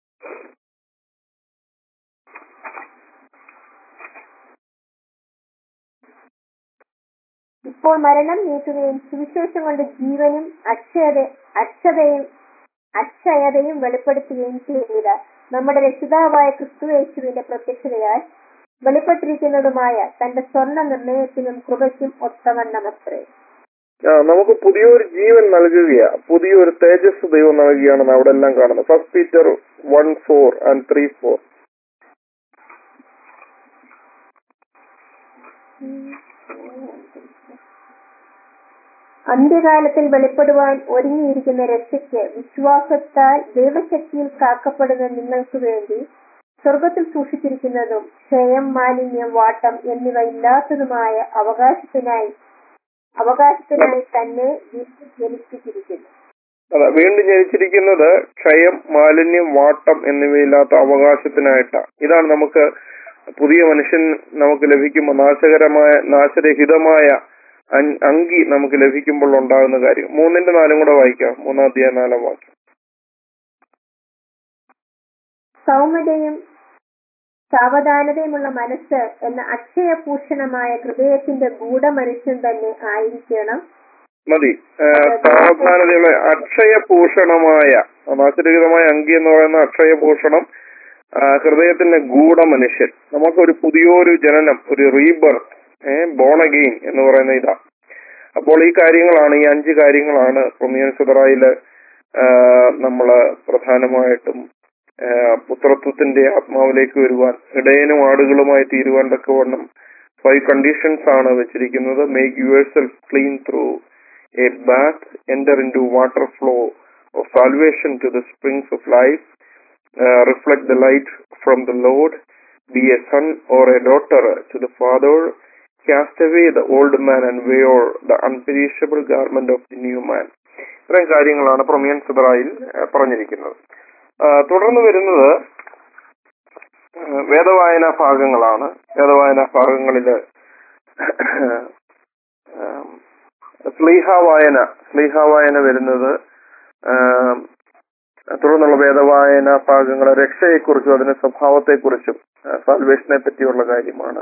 ഇപ്പോൾ മരണം നീക്കുകയും സുവിശേഷം കൊണ്ട് ജീവനും അക്ഷയത അക്ഷതയും അക്ഷയതയും വെളിപ്പെടുത്തുകയും ചെയ്ത നമ്മുടെ രക്ഷിതാവായ ക്രിസ്തുയേശുവിന്റെ പ്രത്യക്ഷതയാൽ വെളിപ്പെട്ടിരിക്കുന്നതുമായ തന്റെ സ്വർണ്ണ നിർണയത്തിനും കൃപയ്ക്കും ഒത്തവണ്ണമത്രേ. നമുക്ക് പുതിയൊരു ജീവൻ നൽകുകയാ, പുതിയൊരു തേജസ് ദൈവം നൽകുകയാണെന്ന് അവിടെ എല്ലാം കാണുന്നത്. First Peter one four and three four. അന്ത്യകാലത്തിൽ വെളിപ്പെടുവാൻ ഒരുങ്ങിയിരിക്കുന്ന രക്ഷയ്ക്ക് വിശ്വാസത്താൽ ദൈവശക്തിയിൽ കാക്കപ്പെടുന്ന നിങ്ങൾക്ക് വേണ്ടി സ്വർഗത്തിൽ സൂക്ഷിച്ചിരിക്കുന്നതും ക്ഷയം, മാലിന്യം, വാട്ടം എന്നിവ ഇല്ലാത്തതുമായ അവകാശത്തിനായി അവകാശത്തിനായി തന്നെ വീണ്ടും ജനിപ്പിച്ചിരിക്കുന്നു. അതെ, വീണ്ടും ജനിച്ചിരിക്കുന്നത് ക്ഷയം, മാലിന്യം, വാട്ടം എന്നിവയില്ലാത്ത അവകാശത്തിനായിട്ടാണ്. ഇതാണ് നമുക്ക് പുതിയ മനുഷ്യൻ നമുക്ക് ലഭിക്കുമ്പോൾ നാശകരമായ നാശരഹിതമായ അങ്കി നമുക്ക് ലഭിക്കുമ്പോൾ ഉണ്ടാകുന്ന കാര്യം. മൂന്നിന്റെ നാലും കൂടെ വായിക്കാം. മൂന്നാം അധ്യായം നാലാം വാക്യം. സൗമ്യതയും സാവധാനതയുമുള്ള മനസ്സ് എന്ന അക്ഷയഭൂഷണമായ ഹൃദയത്തിന്റെ ഗൂഢമനുഷ്യൻ തന്നെ ആയിരിക്കണം. മതി. സാവധാനതയുള്ള അക്ഷയഭൂഷണമായ നാശരഹിതമായ അങ്കി എന്ന് പറയുന്ന അക്ഷയഭൂഷണം ഹൃദയത്തിന്റെ ഗൂഢമനുഷ്യൻ. നമുക്കൊരു പുതിയൊരു ജനനം, ഒരു റീബർത്ത്, ബോൺ അഗെയിൻ എന്ന് പറയുന്ന ഇതാ. അപ്പോൾ ഈ കാര്യങ്ങളാണ്, ഈ അഞ്ച് കാര്യങ്ങളാണ് പ്രൊമിയൻ സുതറായില് നമ്മള് പ്രധാനമായിട്ടും പുത്രത്വത്തിന്റെ ആത്മാവിലേക്ക് വരുവാൻ, ഇടയനും ആടുകളുമായി തീരുവാൻ തക്കവണ്ണം ഫൈവ് കണ്ടീഷൻസ് ആണ് വെച്ചിരിക്കുന്നത്. Make yourself clean through a bath, enter in to water flow of salvation to the springs of life, reflect the light from the Lord, be a son or a daughter to the Father, cast away the old man and wear the unperishable garment of the new man. ഇത്രയും കാര്യങ്ങളാണ് പ്രൊമിയൻ സുതറായിൽ പറഞ്ഞിരിക്കുന്നത്. തുടർന്ന് വരുന്നത് വേദവായന ഭാഗങ്ങളാണ്. വേദവായന ഭാഗങ്ങളില് സ്ലീഹാവായന സ്ലീഹാവായന വരുന്നത് തുടർന്നുള്ള വേദവായന ഭാഗങ്ങൾ രക്ഷയെക്കുറിച്ചും അതിന്റെ സ്വഭാവത്തെക്കുറിച്ചും സാൽവേഷനെ പറ്റിയുള്ള കാര്യമാണ്.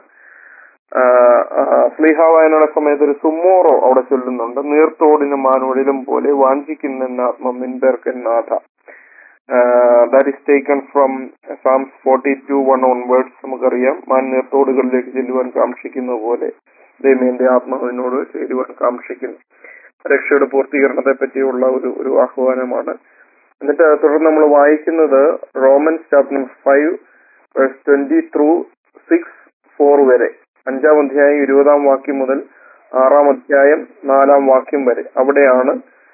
സ്ലീഹാവായനയുടെ സമയത്ത് ഒരു സുമോറോ അവിടെ ചൊല്ലുന്നുണ്ട്. നീർത്തോടിനും മാനോടിലും പോലെ വാഞ്ചിക്കുന്ന ആത്മം നിൻപേർക്കെന്നാഥ. That is taken from Psalms forty two one onwards. നമുക്കറിയാം, മാൻ നീർത്തോടുകളിലേക്ക് ചെല്ലുവാൻ കാക്ഷിക്കുന്ന പോലെ ദൈവന്റെ ആത്മാവിനോട് ചേരുവാൻ കാക്ഷിക്കുന്നു. രക്ഷയുടെ പൂർത്തീകരണത്തെ പറ്റിയുള്ള ഒരു ഒരു ആഹ്വാനമാണ്. എന്നിട്ട് തുടർന്ന് നമ്മൾ വായിക്കുന്നത് Romans chapter number five verse twenty through six four വരെ, അഞ്ചാം അധ്യായം ഇരുപതാം വാക്യം മുതൽ ആറാം അധ്യായം നാലാം വാക്യം വരെ. അവിടെയാണ്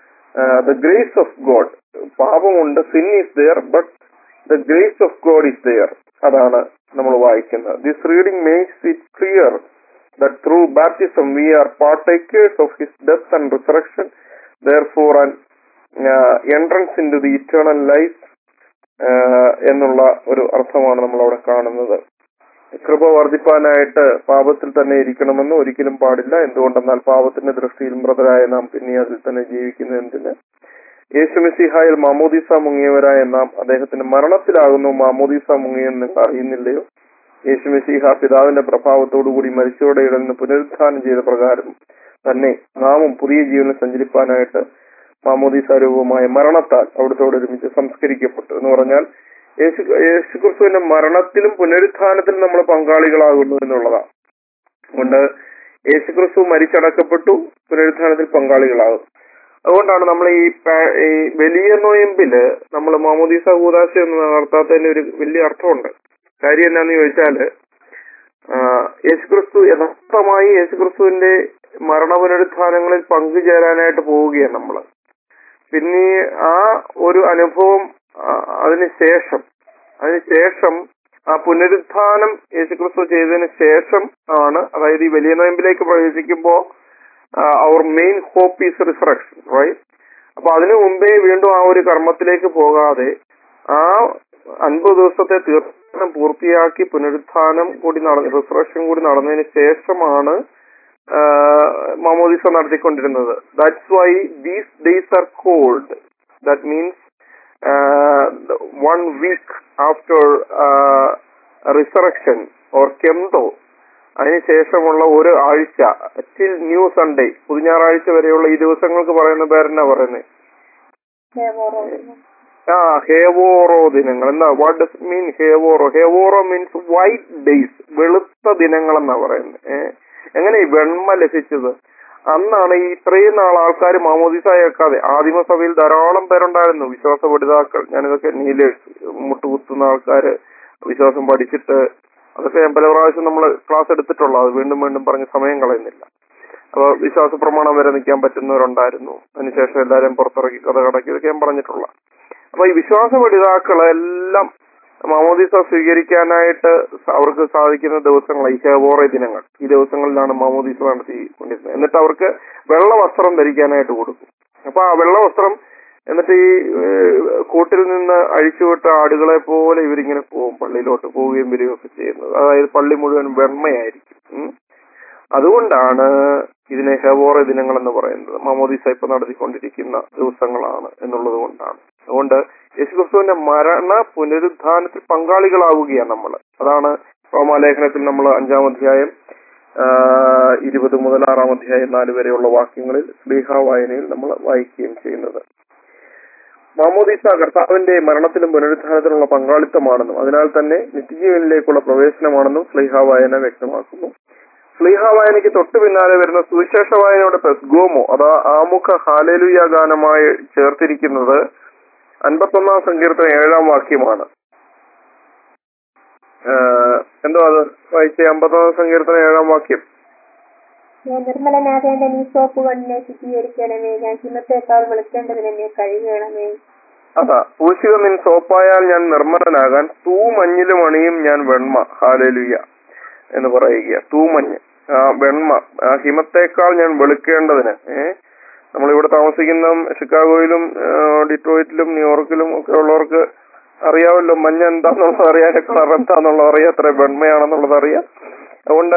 ദ ഗ്രേസ് ഓഫ് ഗോഡ്. പാപമുണ്ട്, sin is there, but the grace of God is there. അതാണ് നമ്മൾ വായിക്കുന്നത്. This reading makes it clear that through baptism we are partakers of his death and resurrection, therefore an uh, entrance into the eternal life എന്നുള്ള ഒരു അർത്ഥമാണ് നമ്മൾ അവിടെ കാണുന്നത്. കൃപ വർദ്ധിപ്പാനായിട്ട് പാപത്തിൽ തന്നെ ഇരിക്കണമെന്ന് ഒരിക്കലും പാടില്ല. എന്തുകൊണ്ടെന്നാൽ പാപത്തിന്റെ ദൃഷ്ടിയിൽ മൃതരായ നാം പിന്നെ അതിൽ തന്നെ ജീവിക്കുന്നതിന് യേശുമിശിഹായിൽ മാമോദീസ മുങ്ങിയവരായ നാം അദ്ദേഹത്തിന്റെ മരണത്തിലാകുന്നു മാമോദീസ മുങ്ങിയെന്ന് അറിയുന്നില്ലയോ? യേശുമിശിഹ പിതാവിന്റെ പ്രഭാവത്തോടുകൂടി മരിച്ചവരുടെ ഇടയിൽ നിന്ന് പുനരുത്ഥാനം ചെയ്ത പ്രകാരം തന്നെ നാമും പുതിയ ജീവനിൽ സഞ്ചരിപ്പാനായിട്ട് മാമോദീസ രൂപമായ മരണത്താൽ അവിടുത്തോട് ഒരുമിച്ച് സംസ്കരിക്കപ്പെട്ടു. എന്ന് പറഞ്ഞാൽ യേശു യേശുക്രിസ്തുവിന്റെ മരണത്തിലും പുനരുത്ഥാനത്തിലും നമ്മൾ പങ്കാളികളാകുന്നു എന്നുള്ളതാണ്. അതുകൊണ്ട് യേശുക്രിസ്തു മരിച്ചടക്കപ്പെട്ടു, പുനരുത്ഥാനത്തിൽ പങ്കാളികളാകും. അതുകൊണ്ടാണ് നമ്മൾ ഈ ഈ വലിയ നോയമ്പില് നമ്മൾ മാമോദീസ കൂദാശ എന്ന് നടത്താത്തതിന് ഒരു വലിയ അർത്ഥമുണ്ട്. കാര്യം എന്നാന്ന് ചോദിച്ചാല് യേശുക്രിസ്തു യഥാർത്ഥമായി യേശുക്രിസ്തുവിന്റെ മരണപുനരുത്ഥാനങ്ങളിൽ പങ്കുചേരാനായിട്ട് പോവുകയാണ് നമ്മള്. പിന്നെ ആ ഒരു അനുഭവം അതിനുശേഷം അതിനുശേഷം ആ പുനരുത്ഥാനം യേശുക്രിസ്തു ചെയ്തതിന് ശേഷം ആണ്, അതായത് ഈ വലിയ നോയമ്പിലേക്ക് പ്രവേശിക്കുമ്പോ our main hope is resurrection, right? അപ്പൊ അതിനു മുമ്പേ വീണ്ടും ആ ഒരു കർമ്മത്തിലേക്ക് പോകാതെ ആ അൻപത് ദിവസത്തെ തീർത്ഥാടനം പൂർത്തിയാക്കി പുനരുത്ഥാനം കൂടി നടന്ന് റിസറക്ഷൻ കൂടി നടന്നതിന് ശേഷമാണ് മാമോദിസ നടത്തിക്കൊണ്ടിരുന്നത്. That's why these days are called, that means one week after resurrection or കെന്തോ, അതിനുശേഷമുള്ള ഒരു ആഴ്ച ടിൽ ന്യൂ സൺഡേ, പുതുഞാറാഴ്ച വരെയുള്ള ഈ ദിവസങ്ങൾക്ക് പറയുന്ന പേരെന്നാ പറയുന്നത്? ആ ഹേവോറോ ദിനങ്ങൾ. എന്താ വാട്ട് ഡസ് മീൻ ഹേവോറോ? ഹേവോറോ മീൻസ് വൈറ്റ് ഡേയ്സ്, വെളുത്ത ദിനങ്ങൾ എന്നാ പറയുന്നത്. ഏഹ് എങ്ങനെ ഈ വെണ്മ ലഭിച്ചത്? അന്നാണ് ഈ ഇത്രയും നാൾ ആൾക്കാർ മാമോദിസ കേൾക്കാതെ, ആദിമസഭയിൽ ധാരാളം പേരുണ്ടായിരുന്നു വിശ്വാസ പഠിതാക്കൾ. ഞാനിതൊക്കെ നീലേഴ്സ്, മുട്ടുകുത്തുന്ന ആൾക്കാര്, വിശ്വാസം പഠിച്ചിട്ട്, അതൊക്കെ ഞാൻ പല പ്രാവശ്യം നമ്മൾ ക്ലാസ് എടുത്തിട്ടുള്ള, അത് വീണ്ടും വീണ്ടും പറഞ്ഞ് സമയം കളയുന്നില്ല. അപ്പൊ വിശ്വാസ പ്രമാണം വരെ നിൽക്കാൻ പറ്റുന്നവരുണ്ടായിരുന്നു. അതിനുശേഷം എല്ലാവരും പുറത്തിറക്കി കഥ കടക്കി, ഇതൊക്കെ ഞാൻ പറഞ്ഞിട്ടുള്ള. അപ്പൊ ഈ വിശ്വാസ പഠിതാക്കളെല്ലാം മാമോദിസ സ്വീകരിക്കാനായിട്ട് അവർക്ക് സാധിക്കുന്ന ദിവസങ്ങൾ ഈ ഹേവോറ ദിനങ്ങൾ, ഈ ദിവസങ്ങളിലാണ് മാമോദിസ നടത്തിക്കൊണ്ടിരുന്നത്. എന്നിട്ട് അവർക്ക് വെള്ള വസ്ത്രം ധരിക്കാനായിട്ട് കൊടുക്കും. അപ്പൊ ആ വെള്ള വസ്ത്രം എന്നിട്ട് ഈ കൂട്ടിൽ നിന്ന് അഴിച്ചുവിട്ട ആടുകളെ പോലെ ഇവരിങ്ങനെ പോകും, പള്ളിയിലോട്ട് പോവുകയും വരികയും ഒക്കെ ചെയ്യുന്നത്. അതായത് പള്ളി മുഴുവൻ വെണ്മയായിരിക്കും. അതുകൊണ്ടാണ് ഇതിനെ ഹേവോറ ദിനങ്ങൾ എന്ന് പറയുന്നത്. മാമോദിസ ഇപ്പൊ നടത്തിക്കൊണ്ടിരിക്കുന്ന ദിവസങ്ങളാണ് എന്നുള്ളത് കൊണ്ടാണ്. അതുകൊണ്ട് യേശുക്രിസ്തുവിന്റെ മരണ പുനരുദ്ധാനത്തിൽ പങ്കാളികളാവുകയാണ് നമ്മൾ. അതാണ് റോമാലേഖനത്തിൽ നമ്മൾ അഞ്ചാം അധ്യായം ഇരുപത് മുതൽ ആറാം അധ്യായം നാല് വരെയുള്ള വാക്യങ്ങളിൽ ശ്ലീഹാ വായനയിൽ നമ്മൾ വായിക്കുകയും ചെയ്യുന്നത്. മാമോദിസ കർത്താവിന്റെ മരണത്തിലും പുനരുദ്ധാനത്തിലുള്ള പങ്കാളിത്തമാണെന്നും അതിനാൽ തന്നെ നിത്യജീവനിലേക്കുള്ള പ്രവേശനമാണെന്നും ശ്ലീഹാ വായന വ്യക്തമാക്കുന്നു. ശ്ലീഹാ വായനയ്ക്ക് തൊട്ടു പിന്നാലെ വരുന്ന സുവിശേഷ വായനയുടെ പെസ്ഗോമോ അതാ ആമുഖ ഹാലേലുയ ഗാനമായി ചേർത്തിരിക്കുന്നത് അൻപത്തൊന്നാം സങ്കീർത്തനം ഏഴാം വാക്യമാണ്. എന്തോ അത് വായിച്ചേ? അമ്പത്തൊന്നാം സങ്കീർത്തനം ഏഴാം വാക്യം. നിർമ്മലനാകേണ്ട നീ സോപ്പ് കണ്ണിനെ ശുദ്ധീകരിക്കണമേ, ഞാൻ ഹിമത്തേക്കാൾ വെളുക്കേണ്ടതിന് എന്നെ കഴുകണമേ. അതാ പൂശിക നിൻ സോപ്പായാൽ ഞാൻ നിർമ്മലനാകാൻ, തൂമഞ്ഞിലും അണിയും ഞാൻ വെണ്മ. ഹാലേലുയ എന്ന് പറയുക. തൂമഞ്ഞ്, ആ വെണ്മ, ആ ഹിമത്തേക്കാൾ ഞാൻ വെളുക്കേണ്ടതിന്. ഏഹ് നമ്മളിവിടെ താമസിക്കുന്ന ഷിക്കാഗോയിലും ഡിട്രോയിറ്റിലും ന്യൂയോർക്കിലും ഒക്കെ ഉള്ളവർക്ക് അറിയാമല്ലോ മഞ്ഞ എന്താന്നുള്ളത് അറിയാൻ, കളർ എന്താന്നുള്ളത് അറിയാം, എത്ര വെണ്മയാണെന്നുള്ളത് അറിയാം. അതുകൊണ്ട്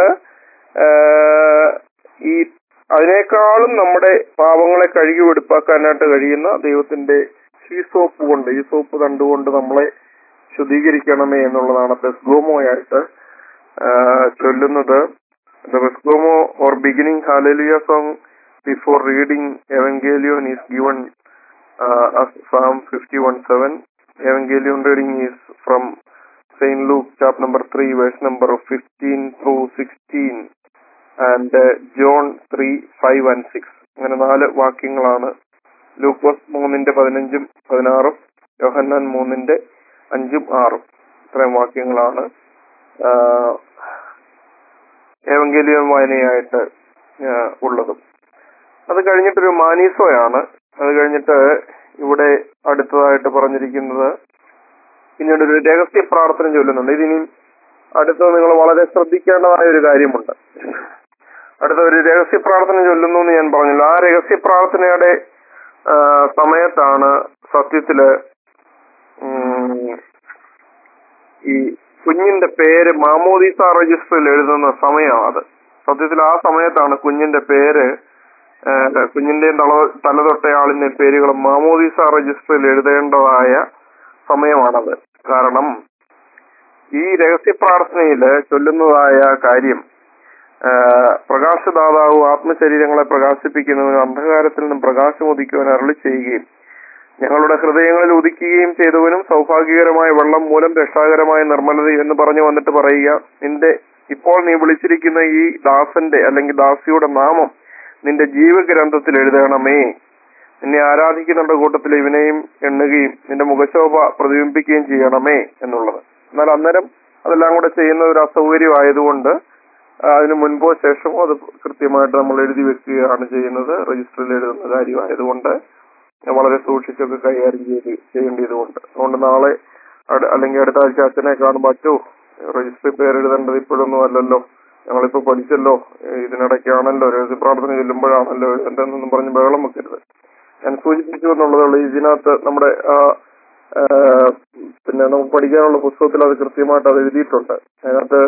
ഈ അതിനേക്കാളും നമ്മുടെ പാപങ്ങളെ കഴുകി വെടുപ്പാക്കാനായിട്ട് കഴിയുന്ന ദൈവത്തിന്റെ ഈ സോപ്പ് കൊണ്ട്, ഈ സോപ്പ് കണ്ടുകൊണ്ട് നമ്മളെ ശുദ്ധീകരിക്കണമേ എന്നുള്ളതാണ് ബെസ്ഗോമോയായിട്ട് ചൊല്ലുന്നത്. The Vescomo or beginning Hallelujah song before reading Evangelion is given uh, as Psalm fifty-one seven. Evangelion reading is from Saint Luke chapter number three verse number fifteen through sixteen and uh, John three five and six. അങ്ങനെ നാല് വാക്യങ്ങളാണ്. ലൂക്കോസ് മൂന്നിന്റെ പതിനഞ്ചും പതിനാറും, യോഹന്നാൻ മൂന്നിന്റെ അഞ്ചും ആറും, ഇത്രയും വാക്യങ്ങളാണ് ഏവങ്കേലിയൻ വായനയായിട്ട് ഉള്ളതും. അത് കഴിഞ്ഞിട്ടൊരു മാനീസോയാണ്. അത് കഴിഞ്ഞിട്ട് ഇവിടെ അടുത്തതായിട്ട് പറഞ്ഞിരിക്കുന്നത് പിന്നീട് ഒരു രഹസ്യ പ്രാർത്ഥന ചൊല്ലുന്നുണ്ട്. ഇതിനി അടുത്തത് നിങ്ങൾ വളരെ ശ്രദ്ധിക്കേണ്ടതായ ഒരു കാര്യമുണ്ട്. അടുത്ത ഒരു രഹസ്യ പ്രാർത്ഥന ചൊല്ലുന്നു എന്ന് ഞാൻ പറഞ്ഞില്ല. ആ രഹസ്യ പ്രാർത്ഥനയുടെ സമയത്താണ് സത്യത്തില് ഈ കുഞ്ഞിന്റെ പേര് മാമോദിസ രജിസ്റ്ററിൽ എഴുതുന്ന സമയമാണ്. അത് സത്യത്തിൽ ആ സമയത്താണ് കുഞ്ഞിന്റെ പേര്, കുഞ്ഞിന്റെയും തല തലതൊട്ടയാളിന്റെ പേരുകൾ മാമോദിസ രജിസ്റ്ററിൽ എഴുതേണ്ടതായ സമയമാണത്. കാരണം ഈ രഹസ്യ പ്രാർത്ഥനയില് ചൊല്ലുന്നതായ കാര്യം, പ്രകാശദാതാവ് ആത്മശരീരങ്ങളെ പ്രകാശിപ്പിക്കുന്നവന് അന്ധകാരത്തിൽ നിന്നും പ്രകാശം ഉദിക്കുവാൻ അരുളി ചെയ്യുകയും ഞങ്ങളുടെ ഹൃദയങ്ങളിൽ ഉദിക്കുകയും ചെയ്തവനും സൗഭാഗ്യകരമായ വെള്ളം മൂലം രക്ഷാകരമായ നിർമ്മലത എന്ന് പറഞ്ഞു വന്നിട്ട് പറയുക, നിന്റെ ഇപ്പോൾ നീ വിളിച്ചിരിക്കുന്ന ഈ ദാസന്റെ അല്ലെങ്കിൽ ദാസിയുടെ നാമം നിന്റെ ജീവഗ്രന്ഥത്തിൽ എഴുതണമേ. നിന്നെ ആരാധിക്കുന്നവരുടെ കൂട്ടത്തിൽ ഇവനെയും എണ്ണുകയും നിന്റെ മുഖശോഭ പ്രതിബിംബിക്കുകയും ചെയ്യണമേ എന്നുള്ളത്. എന്നാൽ അന്നേരം അതെല്ലാം കൂടെ ചെയ്യുന്ന ഒരു അസൗകര്യമായതുകൊണ്ട് അതിന് മുൻപോ ശേഷമോ അത് കൃത്യമായിട്ട് നമ്മൾ എഴുതി വെക്കുകയാണ് ചെയ്യുന്നത്. രജിസ്റ്ററിൽ എഴുതുന്ന കാര്യമായതുകൊണ്ട് വളരെ സൂക്ഷിച്ചൊക്കെ കൈകാര്യം ചെയ്ത് ചെയ്യേണ്ടതുകൊണ്ട്. അതുകൊണ്ട് നാളെ അല്ലെങ്കിൽ അടുത്ത ആഴ്ച അച്ഛനെ കാണുമ്പോൾ അച്ചോ രജിസ്റ്ററിൽ പേരെഴുതേണ്ടത് ഇപ്പോഴൊന്നും അല്ലല്ലോ, ഞങ്ങളിപ്പോ പഠിച്ചല്ലോ, ഇതിനിടയ്ക്കാണല്ലോ രഹസ്യ പ്രാർത്ഥന ചെല്ലുമ്പോഴാണല്ലോ എഴുതേണ്ടതെന്നൊന്നും പറഞ്ഞ് ബഹളം വെക്കരുത്. ഞാൻ സൂചിപ്പിച്ചു എന്നുള്ളതുള്ളൂ. ഇതിനകത്ത് നമ്മുടെ പിന്നെ നമുക്ക് പഠിക്കാനുള്ള പുസ്തകത്തിൽ അത് കൃത്യമായിട്ട് അത് എഴുതിയിട്ടുണ്ട്. അതിനകത്ത്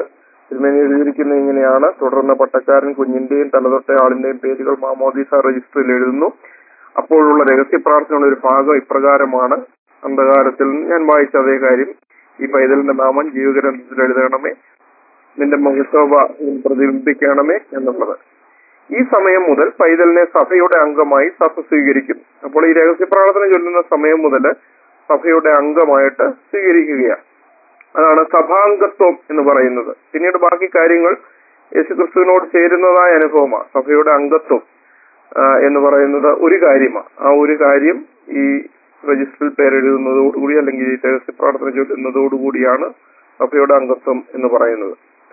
തിരുമേനി എഴുതിയിരിക്കുന്ന ഇങ്ങനെയാണ്: തുടർന്ന് പട്ടക്കാരൻ കുഞ്ഞിന്റെയും തലതൊട്ട ആളിന്റെയും പേരുകൾ മാമോദീസ രജിസ്റ്ററിൽ എഴുതുന്നു. അപ്പോഴുള്ള രഹസ്യ പ്രാർത്ഥനയുടെ ഒരു ഭാഗം ഇപ്രകാരമാണ്: അന്ധകാരത്തിൽ ഞാൻ വായിച്ച അതേ കാര്യം, ഈ പൈതലിന്റെ നാമം ജീവഗ്രന്ഥത്തിൽ എഴുതണമേ, നിന്റെ മഹത്വ പ്രതിബിംബിക്കണമേ എന്നുള്ളത്. ഈ സമയം മുതൽ പൈതലിനെ സഭയുടെ അംഗമായി സഭ സ്വീകരിക്കും. അപ്പോൾ ഈ രഹസ്യ പ്രാർത്ഥന ചൊല്ലുന്ന സമയം മുതൽ സഭയുടെ അംഗമായിട്ട് സ്വീകരിക്കുകയാണ്. അതാണ് സഭാംഗത്വം എന്ന് പറയുന്നത്. പിന്നീട് ബാക്കി കാര്യങ്ങൾ യേശുക്രിസ്തുവിനോട് ചേരുന്നതായ അനുഭവമാണ്. സഭയുടെ അംഗത്വം എന്ന് പറയുന്നത് ഒരു കാര്യമാണ്. ആ ഒരു കാര്യം ഈ രജിസ്റ്ററിൽ പേരെഴുതുന്നതോടുകൂടി അല്ലെങ്കിൽ ഈ രഹസ്യ പ്രാർത്ഥന ചൊല്ലുന്നതോടുകൂടിയാണ് സഭയുടെ അംഗത്വം എന്ന് പറയുന്നത്.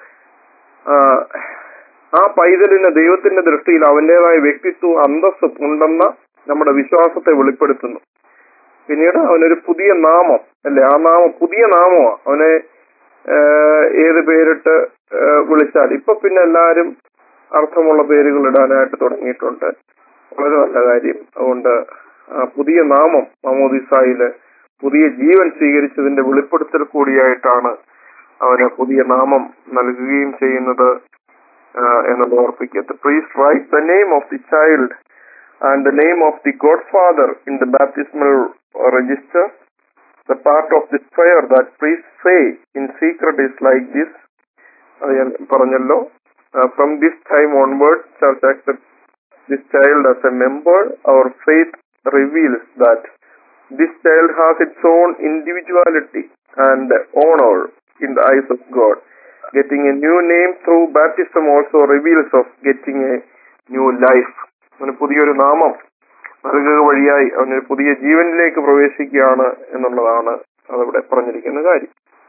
ആ പൈതലിന് ദൈവത്തിന്റെ ദൃഷ്ടിയിൽ അവന്റേതായ വ്യക്തിത്വം അന്തസ്സും ഉണ്ടെന്ന നമ്മുടെ വിശ്വാസത്തെ വെളിപ്പെടുത്തുന്നു. പിന്നീട് അവനൊരു പുതിയ നാമം അല്ലെ, ആ നാമം പുതിയ നാമമാണ്. അവനെ ഏത് പേരിട്ട് വിളിച്ചാൽ ഇപ്പൊ പിന്നെ എല്ലാരും അർത്ഥമുള്ള പേരുകൾ ഇടാനായിട്ട് തുടങ്ങിയിട്ടുണ്ട്. വളരെ നല്ല കാര്യം. അതുകൊണ്ട് പുതിയ നാമം മാമോദീസായില് പുതിയ ജീവൻ സ്വീകരിച്ചതിന്റെ വെളിപ്പെടുത്തൽ കൂടിയായിട്ടാണ് അവന് പുതിയ നാമം നൽകുകയും ചെയ്യുന്നത് എന്നുള്ളത് ഓർപ്പിക്കുക. The priest writes the name of the child and the name of the godfather in the baptismal register. The part of this prayer that priests say in secret is like this. അത് ഞാൻ പറഞ്ഞല്ലോ. From this time onward, church accepts this child as a member. Our faith reveals that this child has its own individuality and honor in the eyes of God. Getting a new name through baptism also reveals of getting a new life. അവന് പുതിയൊരു നാമം നൽകുക വഴിയായി അവനൊരു പുതിയ ജീവനിലേക്ക് പ്രവേശിക്കുകയാണ് എന്നുള്ളതാണ് അതവിടെ പറഞ്ഞിരിക്കുന്ന കാര്യം.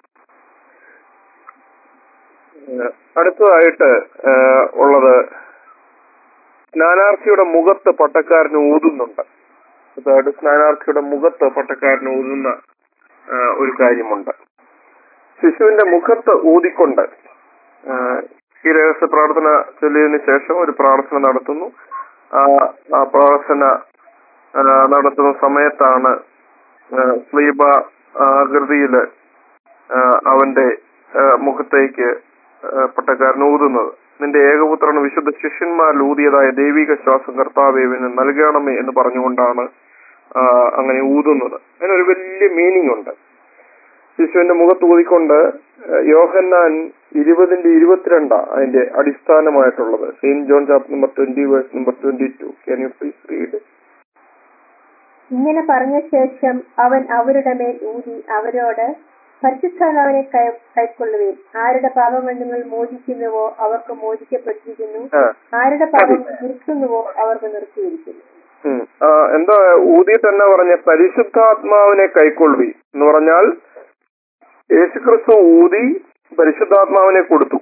അടുത്തതായിട്ട് ഉള്ളത് സ്നാനാർത്ഥിയുടെ മുഖത്ത് പട്ടക്കാരന് ഊതുന്നുണ്ട്. അതായത് സ്നാനാർത്ഥിയുടെ മുഖത്ത് പട്ടക്കാരന് ഊതുന്ന ഒരു കാര്യമുണ്ട്. ശിശുവിന്റെ മുഖത്ത് ഊതിക്കൊണ്ട് ഈ രഹസ്യ പ്രാർത്ഥന ചൊല്ലിയതിനു ശേഷം ഒരു പ്രാർത്ഥന നടത്തുന്നു. ആ പ്രാർത്ഥന നടത്തുന്ന സമയത്താണ് സ്ലീബ ആകൃതിയില് അവന്റെ മുഖത്തേക്ക് പട്ടക്കാരൻ ഊതുന്നത്. നിന്റെ ഏകപുത്രന് വിശുദ്ധ ശിഷ്യന്മാരിൽ ഊതിയതായ ദൈവിക ശ്വാസം കർത്താവേവിന് നൽകണമേ എന്ന് പറഞ്ഞുകൊണ്ടാണ് അങ്ങനെ ഊതുന്നത്. അതിനൊരു വലിയ മീനിങ് ഉണ്ട്. ശിശുവിന്റെ മുഖത്ത് ഊതിക്കൊണ്ട് യോഹന്നാൻ ഇരുപതിന്റെ ഇരുപത്തിരണ്ടാ അതിന്റെ അടിസ്ഥാനമായിട്ടുള്ളത്. Saint John chapter number twenty verse number twenty two. Can you please read? ഇങ്ങനെ പറഞ്ഞ ശേഷം അവൻ അവരുടെ മേൽ ഊതി അവരോട്, പരിശുദ്ധാത്മാവിനെ കൈക്കൊള്ളുവിൻ. ആരുടെ പാപങ്ങൾ നിങ്ങൾ മോചിക്കുന്നുവോ അവർക്ക് മോചിക്കപ്പെട്ടിരിക്കുന്നു, ആരുടെ പാപങ്ങൾ നിർത്തുന്നുവോ അവർക്ക് നിർത്തിയിരിക്കുന്നു. എന്താ ഊതിയിട്ട് തന്നെ പറഞ്ഞ പരിശുദ്ധാത്മാവിനെ കൈക്കൊള്ളുവി എന്ന് പറഞ്ഞാൽ യേശുക്രിസ്തു ഊതി പരിശുദ്ധാത്മാവിനെ കൊടുത്തു.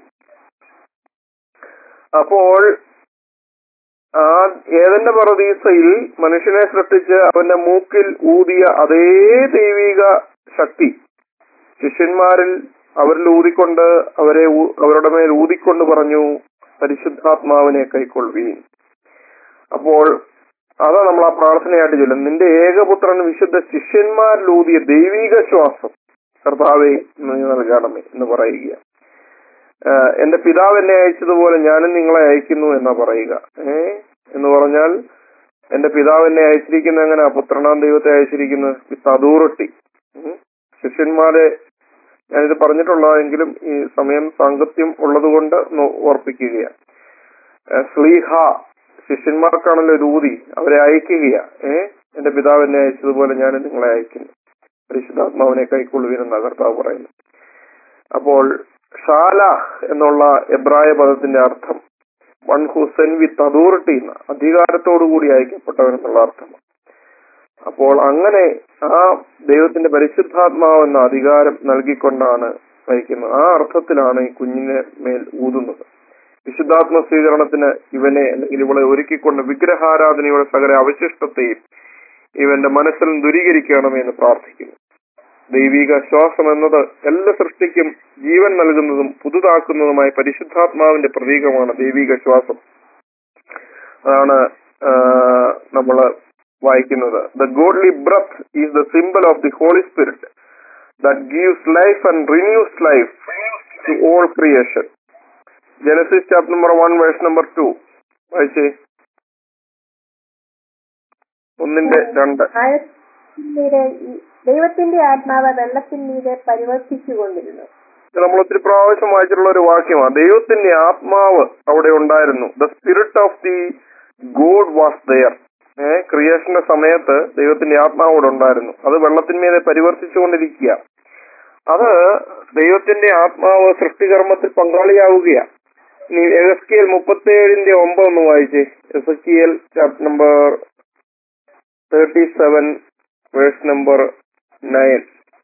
അപ്പോൾ ആ ഏതെന്റെ പറുദീസയിൽ മനുഷ്യനെ സൃഷ്ടിച്ച് അവന്റെ മൂക്കിൽ ഊതിയ അതേ ദൈവിക ശക്തി ശിഷ്യന്മാരിൽ അവരിൽ ഊതിക്കൊണ്ട് അവരെ അവരുടെ മേൽ ഊതിക്കൊണ്ട് പറഞ്ഞു, പരിശുദ്ധാത്മാവിനെ കൈക്കൊള്ളുവീൻ. അപ്പോൾ അതാ നമ്മൾ ആ പ്രാർത്ഥനയായിട്ട് ചൊല്ലും. നിന്റെ ഏകപുത്രൻ വിശുദ്ധ ശിഷ്യന്മാരിൽ ഊതിയ ദൈവിക ശ്വാസം കർത്താവേ നൽകണമേ എന്ന് പറയുക. എന്റെ പിതാവ് എന്നെ അയച്ചതുപോലെ ഞാനും നിങ്ങളെ അയക്കുന്നു എന്നാ പറയുക. ഏ എന്ന് പറഞ്ഞാൽ എന്റെ പിതാവ് എന്നെ അയച്ചിരിക്കുന്ന എങ്ങനെ പുത്രനാം ദൈവത്തെ അയച്ചിരിക്കുന്നത്? With authority. ശിഷ്യന്മാരെ ഞാനിത് പറഞ്ഞിട്ടുള്ളതെങ്കിലും ഈ സമയം സാങ്കത്യം ഉള്ളത് കൊണ്ട് ഓർപ്പിക്കുകയാണ്. സ്ലീഹ ശിഷ്യന്മാർക്കാണല്ലോ രൂതി, അവരെ അയക്കുകയാ. ഏഹ് എന്റെ പിതാവ് എന്നെ അയച്ചതുപോലെ ഞാൻ നിങ്ങളെ അയക്കുന്നു, പരിശുദ്ധാത്മാവിനെ കൈക്കൊള്ളുവിനെന്നാ കർത്താവ് പറയുന്നു. അപ്പോൾ ഷാല എന്നുള്ള എബ്രായ പദത്തിന്റെ അർത്ഥം one who sent with authority എന്ന, അധികാരത്തോടുകൂടി അയക്കപ്പെട്ടവൻ എന്നുള്ള അർത്ഥമാണ്. അപ്പോൾ അങ്ങനെ ആ ദൈവത്തിന്റെ പരിശുദ്ധാത്മാവ് എന്ന അധികാരം നൽകിക്കൊണ്ടാണ് അയക്കുന്നത്. ആ അർത്ഥത്തിലാണ് ഈ കുഞ്ഞിനെ മേൽ ഊതുന്നത്. വിശുദ്ധാത്മ സ്വീകരണത്തിന് ഇവനെ അല്ലെങ്കിൽ ഇവളെ ഒരുക്കിക്കൊണ്ട് വിഗ്രഹാരാധനയുടെ സകല അവശിഷ്ടത്തെയും ഇവന്റെ മനസ്സിൽ ദൂരീകരിക്കണമെന്ന് പ്രാർത്ഥിക്കുന്നു. ദൈവിക ശ്വാസം എന്നത് എല്ലാ സൃഷ്ടിക്കും ജീവൻ നൽകുന്നതും പുതുതാക്കുന്നതുമായ പരിശുദ്ധാത്മാവിന്റെ പ്രതീകമാണ് ദൈവിക ശ്വാസം. അതാണ് നമ്മള് വായിക്കുന്നത്. The godly breath is the symbol of the Holy Spirit that gives life and renews life to all creation. Genesis chapter number one verse number two വായിച്ചേ. ഒന്നിന്റെ രണ്ട്. ദൈവത്തിന്റെ ആത്മാവ് വെള്ളത്തിന്മീതെ പരിവർത്തിച്ചുകൊണ്ടിരുന്നു. നമ്മൾ ഒത്തിരി പ്രാവശ്യം വായിച്ചിട്ടുള്ള ഒരു വാക്യമാണ്. ദൈവത്തിന്റെ ആത്മാവ് അവിടെ ഉണ്ടായിരുന്നു. The spirit of the God was there. ഏഹ് ക്രിയേഷന്റെ സമയത്ത് ദൈവത്തിന്റെ ആത്മാവ് അവിടെ ഉണ്ടായിരുന്നു. അത് വെള്ളത്തിന്മീതെ പരിവർത്തിച്ചുകൊണ്ടിരിക്കുക. അത് ദൈവത്തിന്റെ ആത്മാവ് സൃഷ്ടികർമ്മത്തിൽ പങ്കാളിയാവുകയാണ്. ഇനി എസക്കിയേൽ മുപ്പത്തി ഏഴിന്റെ ഒമ്പത് ഒന്ന് വായിച്ചേ. Ezekiel chapter number thirty seven verse number nine.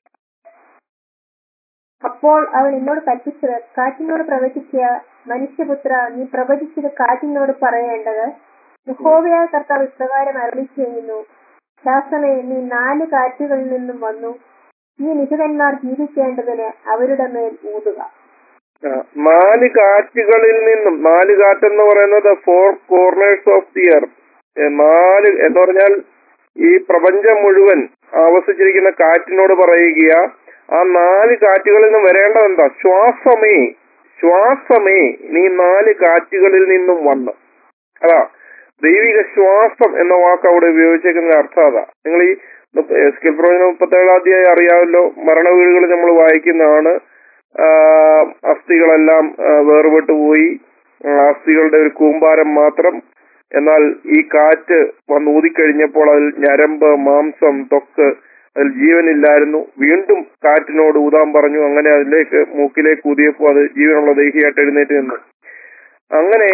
അപ്പോൾ അവൾ എന്നോട് കൽപ്പിച്ചത്, കാറ്റിനോട് പ്രവചിക്കുക, മനുഷ്യപുത്ര, നീ പ്രവചിച്ചത് കാറ്റിനോട് പറയേണ്ടത്, യഹോവയായ കർത്താവ് ഇപ്രകാരം അരുളി ചെയ്യുന്നു, ശാസമേ, നീ നാല് കാറ്റുകളിൽ നിന്നും വന്നു ഈ നിഹിതന്മാർ ജീവിക്കേണ്ടതിന് അവരുടെ മേൽ ഊതുക. നാല് കാറ്റുകളിൽ നിന്നും, നാല് കാറ്റെന്ന് പറയുന്നത് four corners of the earth. നാല് എന്ന് പറഞ്ഞാൽ ഈ പ്രപഞ്ചം മുഴുവൻ ആവസിച്ചിരിക്കുന്ന കാറ്റിനോട് പറയുക, ആ നാല് കാറ്റുകളിൽ നിന്നും വരേണ്ടത് എന്താ? ശ്വാസമേ, ശ്വാസമേ, നീ നാല് കാറ്റുകളിൽ നിന്നും വന്ന്. അതാ ദൈവിക ശ്വാസം എന്ന വാക്ക് അവിടെ ഉപയോഗിച്ചേക്കുന്ന അർത്ഥം അതാ. നിങ്ങൾ ഈ എസ്കേൽ പ്രവചനം മുപ്പത്തേഴാം അധ്യായം അറിയാമല്ലോ. മരണവീടുകൾ നമ്മൾ വായിക്കുന്നതാണ്. അസ്ഥികളെല്ലാം വേർപെട്ടു പോയി, അസ്ഥികളുടെ ഒരു കൂമ്പാരം മാത്രം. എന്നാൽ ഈ കാറ്റ് വന്ന് ഊതിക്കഴിഞ്ഞപ്പോൾ അതിൽ ഞരമ്പ്, മാംസം, ത്വക്ക്, അതിൽ ജീവനില്ലായിരുന്നു. വീണ്ടും കാറ്റിനോട് ഊതാൻ പറഞ്ഞു. അങ്ങനെ അതിലേക്ക് മൂക്കിലേക്ക് ഊതിയപ്പോൾ അത് ജീവനുള്ള ദേഹിയായിട്ട് എഴുന്നേറ്റ് നിന്നു. അങ്ങനെ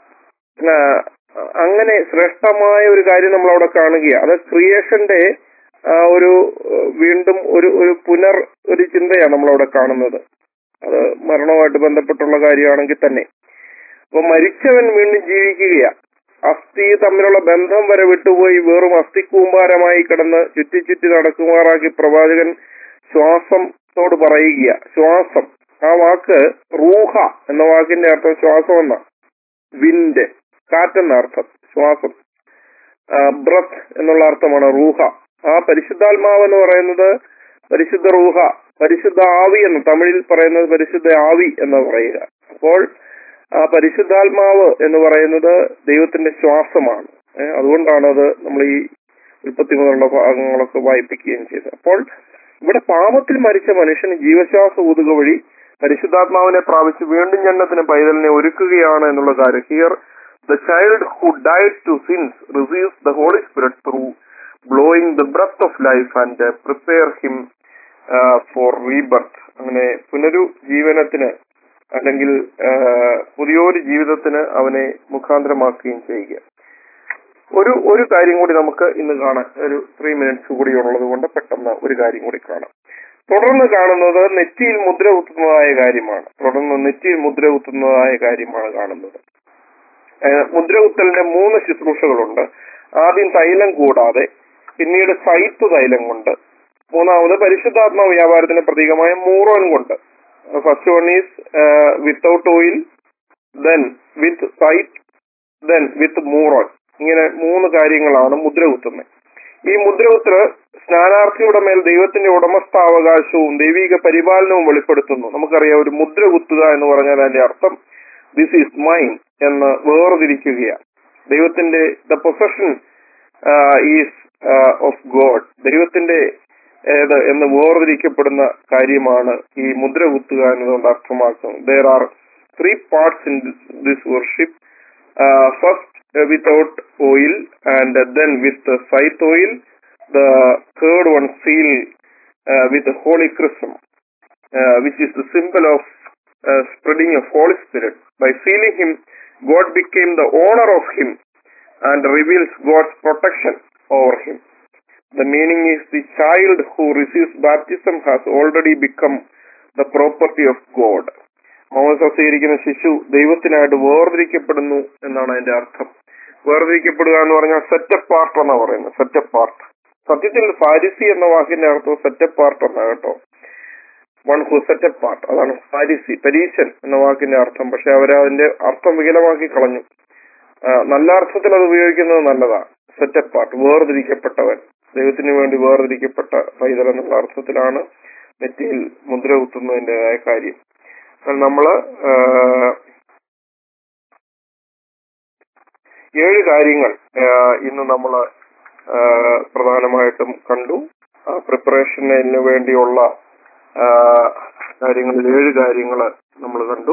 അങ്ങനെ ശ്രേഷ്ഠമായ ഒരു കാര്യം നമ്മൾ അവിടെ കാണുകയാണ്. അത് ക്രിയേഷന്റെ ഒരു വീണ്ടും ഒരു ഒരു പുനർ ഒരു ചിന്തയാണ് നമ്മളവിടെ കാണുന്നത്. അത് മരണവുമായിട്ട് ബന്ധപ്പെട്ടുള്ള കാര്യമാണെങ്കിൽ തന്നെ. അപ്പൊ മരിച്ചവൻ വീണ്ടും ജീവിക്കുകയാണ്. അസ്ഥി തമ്മിലുള്ള ബന്ധം വരെ വിട്ടുപോയി വെറും അസ്ഥിക്കൂമ്പാരമായി കിടന്ന് ചുറ്റി ചുറ്റി നടക്കുമാറാക്കി പ്രവാചകൻ ശ്വാസത്തോട് പറയുക. ശ്വാസം, ആ വാക്ക് റൂഹ എന്ന വാക്കിന്റെ അർത്ഥം ശ്വാസം എന്ന, വിൻഡ്, കാറ്റെന്ന അർത്ഥം, ശ്വാസം. ബ്രത്ത് എന്നുള്ള അർത്ഥമാണ് റൂഹ. ആ പരിശുദ്ധാത്മാവ് എന്ന് പറയുന്നത് പരിശുദ്ധ റൂഹ, പരിശുദ്ധ ആവി എന്ന് തമിഴിൽ പറയുന്നത് പരിശുദ്ധ ആവി എന്ന് പറയുക. അപ്പോൾ ആ പരിശുദ്ധാത്മാവ് എന്ന് പറയുന്നത് ദൈവത്തിന്റെ ശ്വാസമാണ്. അതുകൊണ്ടാണ് അത് നമ്മൾ ഈ ഉൽപ്പത്തി മുതലുള്ള ഭാഗങ്ങളൊക്കെ വായിപ്പിക്കുകയും ചെയ്തത്. അപ്പോൾ ഇവിടെ പാപത്തിൽ മരിച്ച മനുഷ്യന് ജീവശ്വാസം ഊതുക വഴി പരിശുദ്ധാത്മാവിനെ പ്രാപിച്ച് വീണ്ടും ജന്മത്തിന് പൈതലിനെ ഒരുക്കുകയാണ് എന്നുള്ള കാര്യം. Here the child who died to sins receives the holy spirit through blowing the breath of life and prepare him for rebirth. അങ്ങനെ പുനരുജ്ജീവനത്തിന് അല്ലെങ്കിൽ പുതിയൊരു ജീവിതത്തിന് അവനെ മുഖാന്തരമാക്കുകയും ചെയ്യുക. ഒരു ഒരു കാര്യം കൂടി നമുക്ക് ഇന്ന് കാണാൻ ഒരു ത്രീ മിനിറ്റ്സ് കൂടി ഉള്ളത് കൊണ്ട് പെട്ടെന്ന് ഒരു കാര്യം കൂടി കാണാം. തുടർന്ന് കാണുന്നത് നെറ്റിയിൽ മുദ്ര കുത്തുന്നതായ കാര്യമാണ്. തുടർന്ന് നെറ്റിയിൽ മുദ്ര കുത്തുന്നതായ കാര്യമാണ് കാണുന്നത്. മുദ്ര കുത്തലിന്റെ മൂന്ന് ശുശ്രൂഷകളുണ്ട്. ആദ്യം തൈലം കൂടാതെ, പിന്നീട് സൈത്ത് തൈലം കൊണ്ട്, മൂന്നാമത് പരിശുദ്ധാത്മ വ്യാപാരത്തിന്റെ പ്രതീകമായ മൂറോൻ കൊണ്ട്. First one is without oil, then with സൈറ്റ്, ദെൻ വിത്ത് മൂറോൻ. ഇങ്ങനെ മൂന്ന് കാര്യങ്ങളാണ് മുദ്ര കുത്തുന്നത്. ഈ മുദ്ര കുത്തല് സ്നാനാർത്ഥിയുടെ മേൽ ദൈവത്തിന്റെ ഉടമസ്ഥാവകാശവും ദൈവിക പരിപാലനവും വെളിപ്പെടുത്തുന്നു. നമുക്കറിയാം, ഒരു മുദ്ര കുത്തുക എന്ന് പറഞ്ഞാൽ അതിന്റെ അർത്ഥം ദിസ് ഈസ് മൈൻ എന്ന് വേർതിരിക്കുകയാണ്. ദൈവത്തിന്റെ the possession is of God, ദൈവത്തിന്റെ ഏത് എന്ന് വേർതിരിക്കപ്പെടുന്ന കാര്യമാണ് ഈ മുദ്ര കുത്തുക എന്നതുകൊണ്ട് അർത്ഥമാക്കുന്നത്. There are three parts in this worship. First without oil, and then with സൈത്ത് oil. The third one, seal uh, with the Holy Chrism, uh, which is the symbol of uh, spreading of Holy Spirit. By sealing him, God became the owner of him and reveals God's protection over him. The meaning is the child who receives baptism has already become the property of God. മാമോദിസ ശിശു ദൈവത്തിനായിട്ട് വേർതിരിക്കപ്പെടുന്നു എന്നാണ് അതിന്റെ അർത്ഥം. വേർതിരിക്കപ്പെടുക എന്ന് പറഞ്ഞാൽ സെറ്റപ്പ് പാർട്ട് എന്നാണ് പറയുന്നത്. സെറ്റപ്പ് പാർട്ട് സത്യത്തിൽ ഫാരിസി എന്ന വാക്കിന്റെ അർത്ഥം സെറ്റപ്പ് പാർട്ട് എന്നാണ് കേട്ടോ. വൺ ഹു സെറ്റപ്പ് പാർട്ട്, അതാണ് ഫാരിസി, പരീശൻ എന്ന വാക്കിന്റെ അർത്ഥം. പക്ഷെ അവരതിന്റെ അർത്ഥം വികലമാക്കി കളഞ്ഞു. നല്ല അർത്ഥത്തിൽ അത് ഉപയോഗിക്കുന്നത് നല്ലതാണ്. സെറ്റപ്പ് പാർട്ട്, വേർതിരിക്കപ്പെട്ടവൻ, ദൈവത്തിന് വേണ്ടി വേർതിരിക്കപ്പെട്ട പൈതൽ എന്നുള്ള അർത്ഥത്തിലാണ് നെറ്റിയിൽ മുദ്ര കുത്തുന്നതിൻ്റെതായ കാര്യം. നമ്മള് ഏഴ് കാര്യങ്ങൾ ഇന്ന് നമ്മൾ പ്രധാനമായിട്ടും കണ്ടു. പ്രിപ്പറേഷന് വേണ്ടിയുള്ള കാര്യങ്ങളിൽ ഏഴ് കാര്യങ്ങൾ നമ്മൾ കണ്ടു.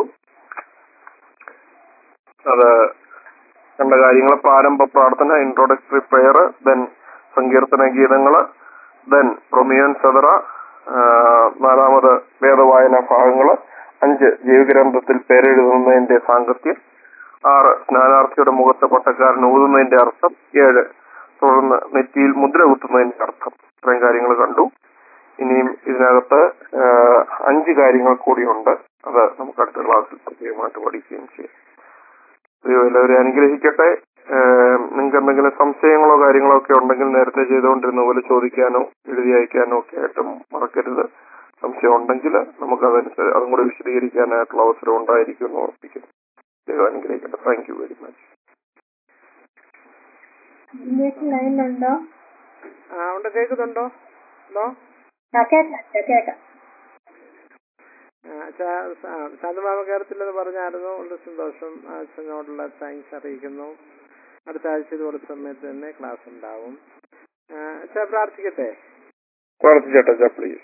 അത് കണ്ട കാര്യങ്ങൾ പ്രാരംഭ പ്രാർത്ഥന, ഇൻട്രോഡക്ടറി പ്രെയർ, ദെൻ സങ്കീർത്തന ഗീതങ്ങള്, ദെൻ പ്രൊമിയൻ സദറ, നാലാമത് വേദവായന ഭാഗങ്ങള്, അഞ്ച് ജീവഗ്രന്ഥത്തിൽ പേരെഴുതുന്നതിന്റെ സാങ്കത്യം, ആറ് സ്നാനാർത്ഥിയുടെ മുഖത്തെ പട്ടക്കാരൻ ഊതുന്നതിന്റെ അർത്ഥം, ഏഴ് തുടർന്ന് നെറ്റിയിൽ മുദ്ര കുത്തുന്നതിന്റെ അർത്ഥം. ഇത്രയും കാര്യങ്ങൾ കണ്ടു. ഇനിയും ഇതിനകത്ത് അഞ്ച് കാര്യങ്ങൾ കൂടിയുണ്ട്. അത് നമുക്ക് അടുത്ത ക്ലാസ്സിൽ പ്രത്യേകമായിട്ട് പഠിക്കുകയും ചെയ്യാം. ദൈവം എല്ലാവരെയും അനുഗ്രഹിക്കട്ടെ. നിങ്ങൾക്ക് എന്തെങ്കിലും സംശയങ്ങളോ കാര്യങ്ങളോ ഒക്കെ ഉണ്ടെങ്കിൽ നേരത്തെ ചെയ്തുകൊണ്ടിരുന്ന പോലെ ചോദിക്കാനോ എഴുതി അയക്കാനോ ഒക്കെ ആയിട്ടും മറക്കരുത്. സംശയം ഉണ്ടെങ്കിൽ നമുക്ക് അതനുസരിച്ച് അതും കൂടെ വിശദീകരിക്കാനായിട്ടുള്ള അവസരം ഉണ്ടായിരിക്കും എന്ന് ഓർപ്പിക്കുന്നു. ദൈവം അനുഗ്രഹിക്കട്ടെ. Thank you very much. ലൈനിലുണ്ടോ? ആ ഉണ്ട്, കേൾക്കുന്നുണ്ടോ? ഹലോ, കേൾക്കാം. ശാന്തമാമ കേരളത്തിലെന്ന് പറഞ്ഞായിരുന്നു. വളരെ സന്തോഷം. അച്ഛനോടുള്ള താങ്ക്സ് അറിയിക്കുന്നു. അടുത്ത ആഴ്ച ഇതുപോലെ സമയത്ത് തന്നെ ക്ലാസ് ഉണ്ടാവും. അച്ഛാ പ്രാർത്ഥിക്കട്ടെ? പ്രാർത്ഥിച്ചോട്ടെ പ്ലീസ്.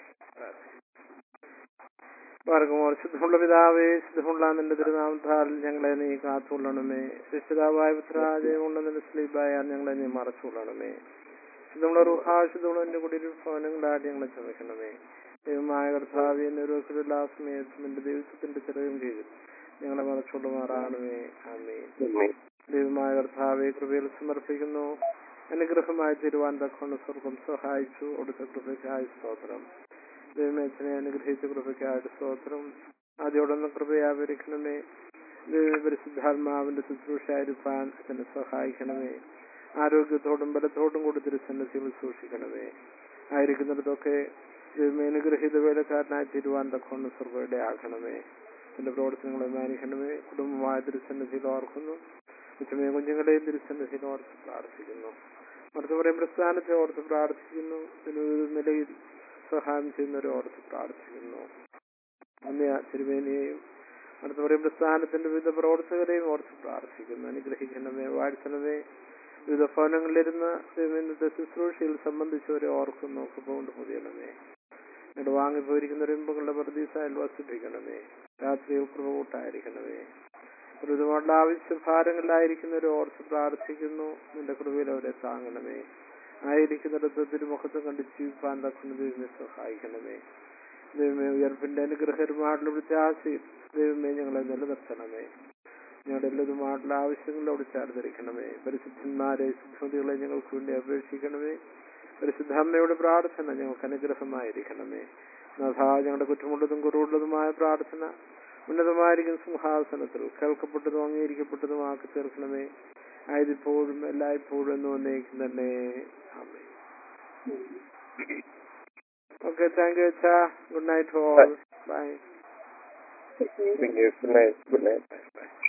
വർഗമോർ ശുദ്ധമുള്ള പിതാവേ, ശുദ്ധമുള്ള നിന്റെ തിരുനാമത്താൽ ഞങ്ങളെ നീ കാത്തുകൊള്ളണമേ. രക്ഷിതാവായ പുത്രാജയമുള്ള നിന്റെ സ്ലീബായ ഞങ്ങളെ നീ മറച്ചുകൊള്ളണമേ. ശുദ്ധമുള്ള റുഹാ, ശുദ്ധമുള്ള നിന്റെ കുടിയിൽ ഭവനങ്ങളാൽ ഞങ്ങളെ ക്ഷമിക്കണമേ. ദൈവമായ കർത്താവേ, എല്ലാ സമയത്തും നിന്റെ ദൈവത്തിന്റെ ചെറിയും കീഴിൽ ഞങ്ങളെ മറച്ചുകൊള്ളുമാറാണമേ. ആമേൻ. ദൈവമായ കർത്താവെ, കൃപയിൽ സമർപ്പിക്കുന്നു. അനുഗ്രഹമായി തീരുവാൻ തക്കൊണ്ട് സ്വർഗം സഹായിച്ചു അവിടുത്തെ കൃപയ്ക്കായി സ്തോത്രം. ദൈവമേച്ചനെ അനുഗ്രഹിച്ച കൃപയ്ക്കായിട്ട് സ്തോത്രം. ആദ്യോടൊന്ന് കൃപയാവരിക്കണമേ. പരിശുദ്ധാത്മാവിന്റെ ശുശ്രൂഷയായിരിക്കാൻ അച്ഛനെ സഹായിക്കണമേ. ആരോഗ്യത്തോടും ബലത്തോടും കൂടി തിരുസന്നിധിയിൽ സൂക്ഷിക്കണമേ. ആയിരിക്കുന്നിടത്തൊക്കെ ദൈവമേ അനുഗ്രഹീത വേലക്കാരനായി തീരുവാൻ തക്കൊണ്ട് സ്വർഗയുടെ ആക്കണമേ. എന്റെ പ്രവർത്തനങ്ങളെ മാനിക്കണമേ. കുടുംബമായ തിരുസന്നിധിയിൽ ഓർക്കുന്നു. ഉച്ചമേ കുഞ്ഞുങ്ങളെയും തിരുസന്നിധിയിൽ ഓർത്ത് പ്രാർത്ഥിക്കുന്നു. അടുത്ത പറയും പ്രസ്ഥാനത്തെ ഓർത്ത് പ്രാർത്ഥിക്കുന്നു. വിവിധ നിലയിൽ സഹായം ചെയ്യുന്നവരെ ഓർത്ത് പ്രാർത്ഥിക്കുന്നു. അന്യ തിരുവേനിയെയും അടുത്ത പറയും പ്രസ്ഥാനത്തിന്റെ വിവിധ പ്രവർത്തകരെയും ഓർത്ത് പ്രാർത്ഥിക്കുന്നു. അനുഗ്രഹിക്കണമേ, വാഴ്ത്തണമേ. വിവിധ ഭവനങ്ങളിലിരുന്ന് ഇന്നത്തെ ശുശ്രൂഷയിൽ സംബന്ധിച്ചവരെ ഓർക്കുന്നു. കൃപകൊണ്ട് പൊതിയണമേ. എന്നിട്ട് വാങ്ങിപ്പോയിരിക്കുന്ന റിമ്പുകളുടെ പ്രതീക്ഷയിൽ വസിപ്പിക്കണമേ. രാത്രിയിൽ കൃപ കൂട്ടായിരിക്കണമേ. ഒരുപാട് ആവശ്യഭാരങ്ങളിലായിരിക്കുന്നവരെ ഓർത്ത് പ്രാർത്ഥിക്കുന്നു. നിന്റെ കൃപയിൽ അവരെ താങ്ങണമേ. ആയിരിക്കുന്നിടത്ത് തിരുമുഖത്ത് കണ്ട് ജീവിപ്പാൻ തക്കുന്ന ദൈവമേ സഹായിക്കണമേ. ദൈവമേ ഉയർപ്പിന്റെ അനുഗ്രഹമായിട്ടുള്ള പ്രത്യാശയിൽ ദൈവമേ ഞങ്ങളെ നിലനിർത്തണമേ. ഞങ്ങളുടെ എല്ലാതുമായിട്ടുള്ള ആവശ്യങ്ങളോട് ചേർന്നിരിക്കണമേ. പരിശുദ്ധന്മാരെ ശുദ്ധികളെ ഞങ്ങൾക്ക് വേണ്ടി അപേക്ഷിക്കണമേ. പരിശുദ്ധ അമ്മയുടെ പ്രാർത്ഥന ഞങ്ങൾക്ക് അനുഗ്രഹമായിരിക്കണമേ. നാഥ, ഞങ്ങളുടെ കുറ്റമുള്ളതും കുറവുള്ളതുമായ പ്രാർത്ഥന ഉന്നതമായിരിക്കും സിംഹാസനത്തിൽ കേൾക്കപ്പെട്ടതും അംഗീകരിക്കപ്പെട്ടതും ആക്കി തീർക്കണമേ. ആയതിപ്പോഴും എല്ലായ്പ്പോഴും എന്ന് വന്നേക്കും തന്നെ. ആമേൻ. ഓക്കെ, താങ്ക് യു അച്ഛാ. Good night all. Bye. Good night. Good night.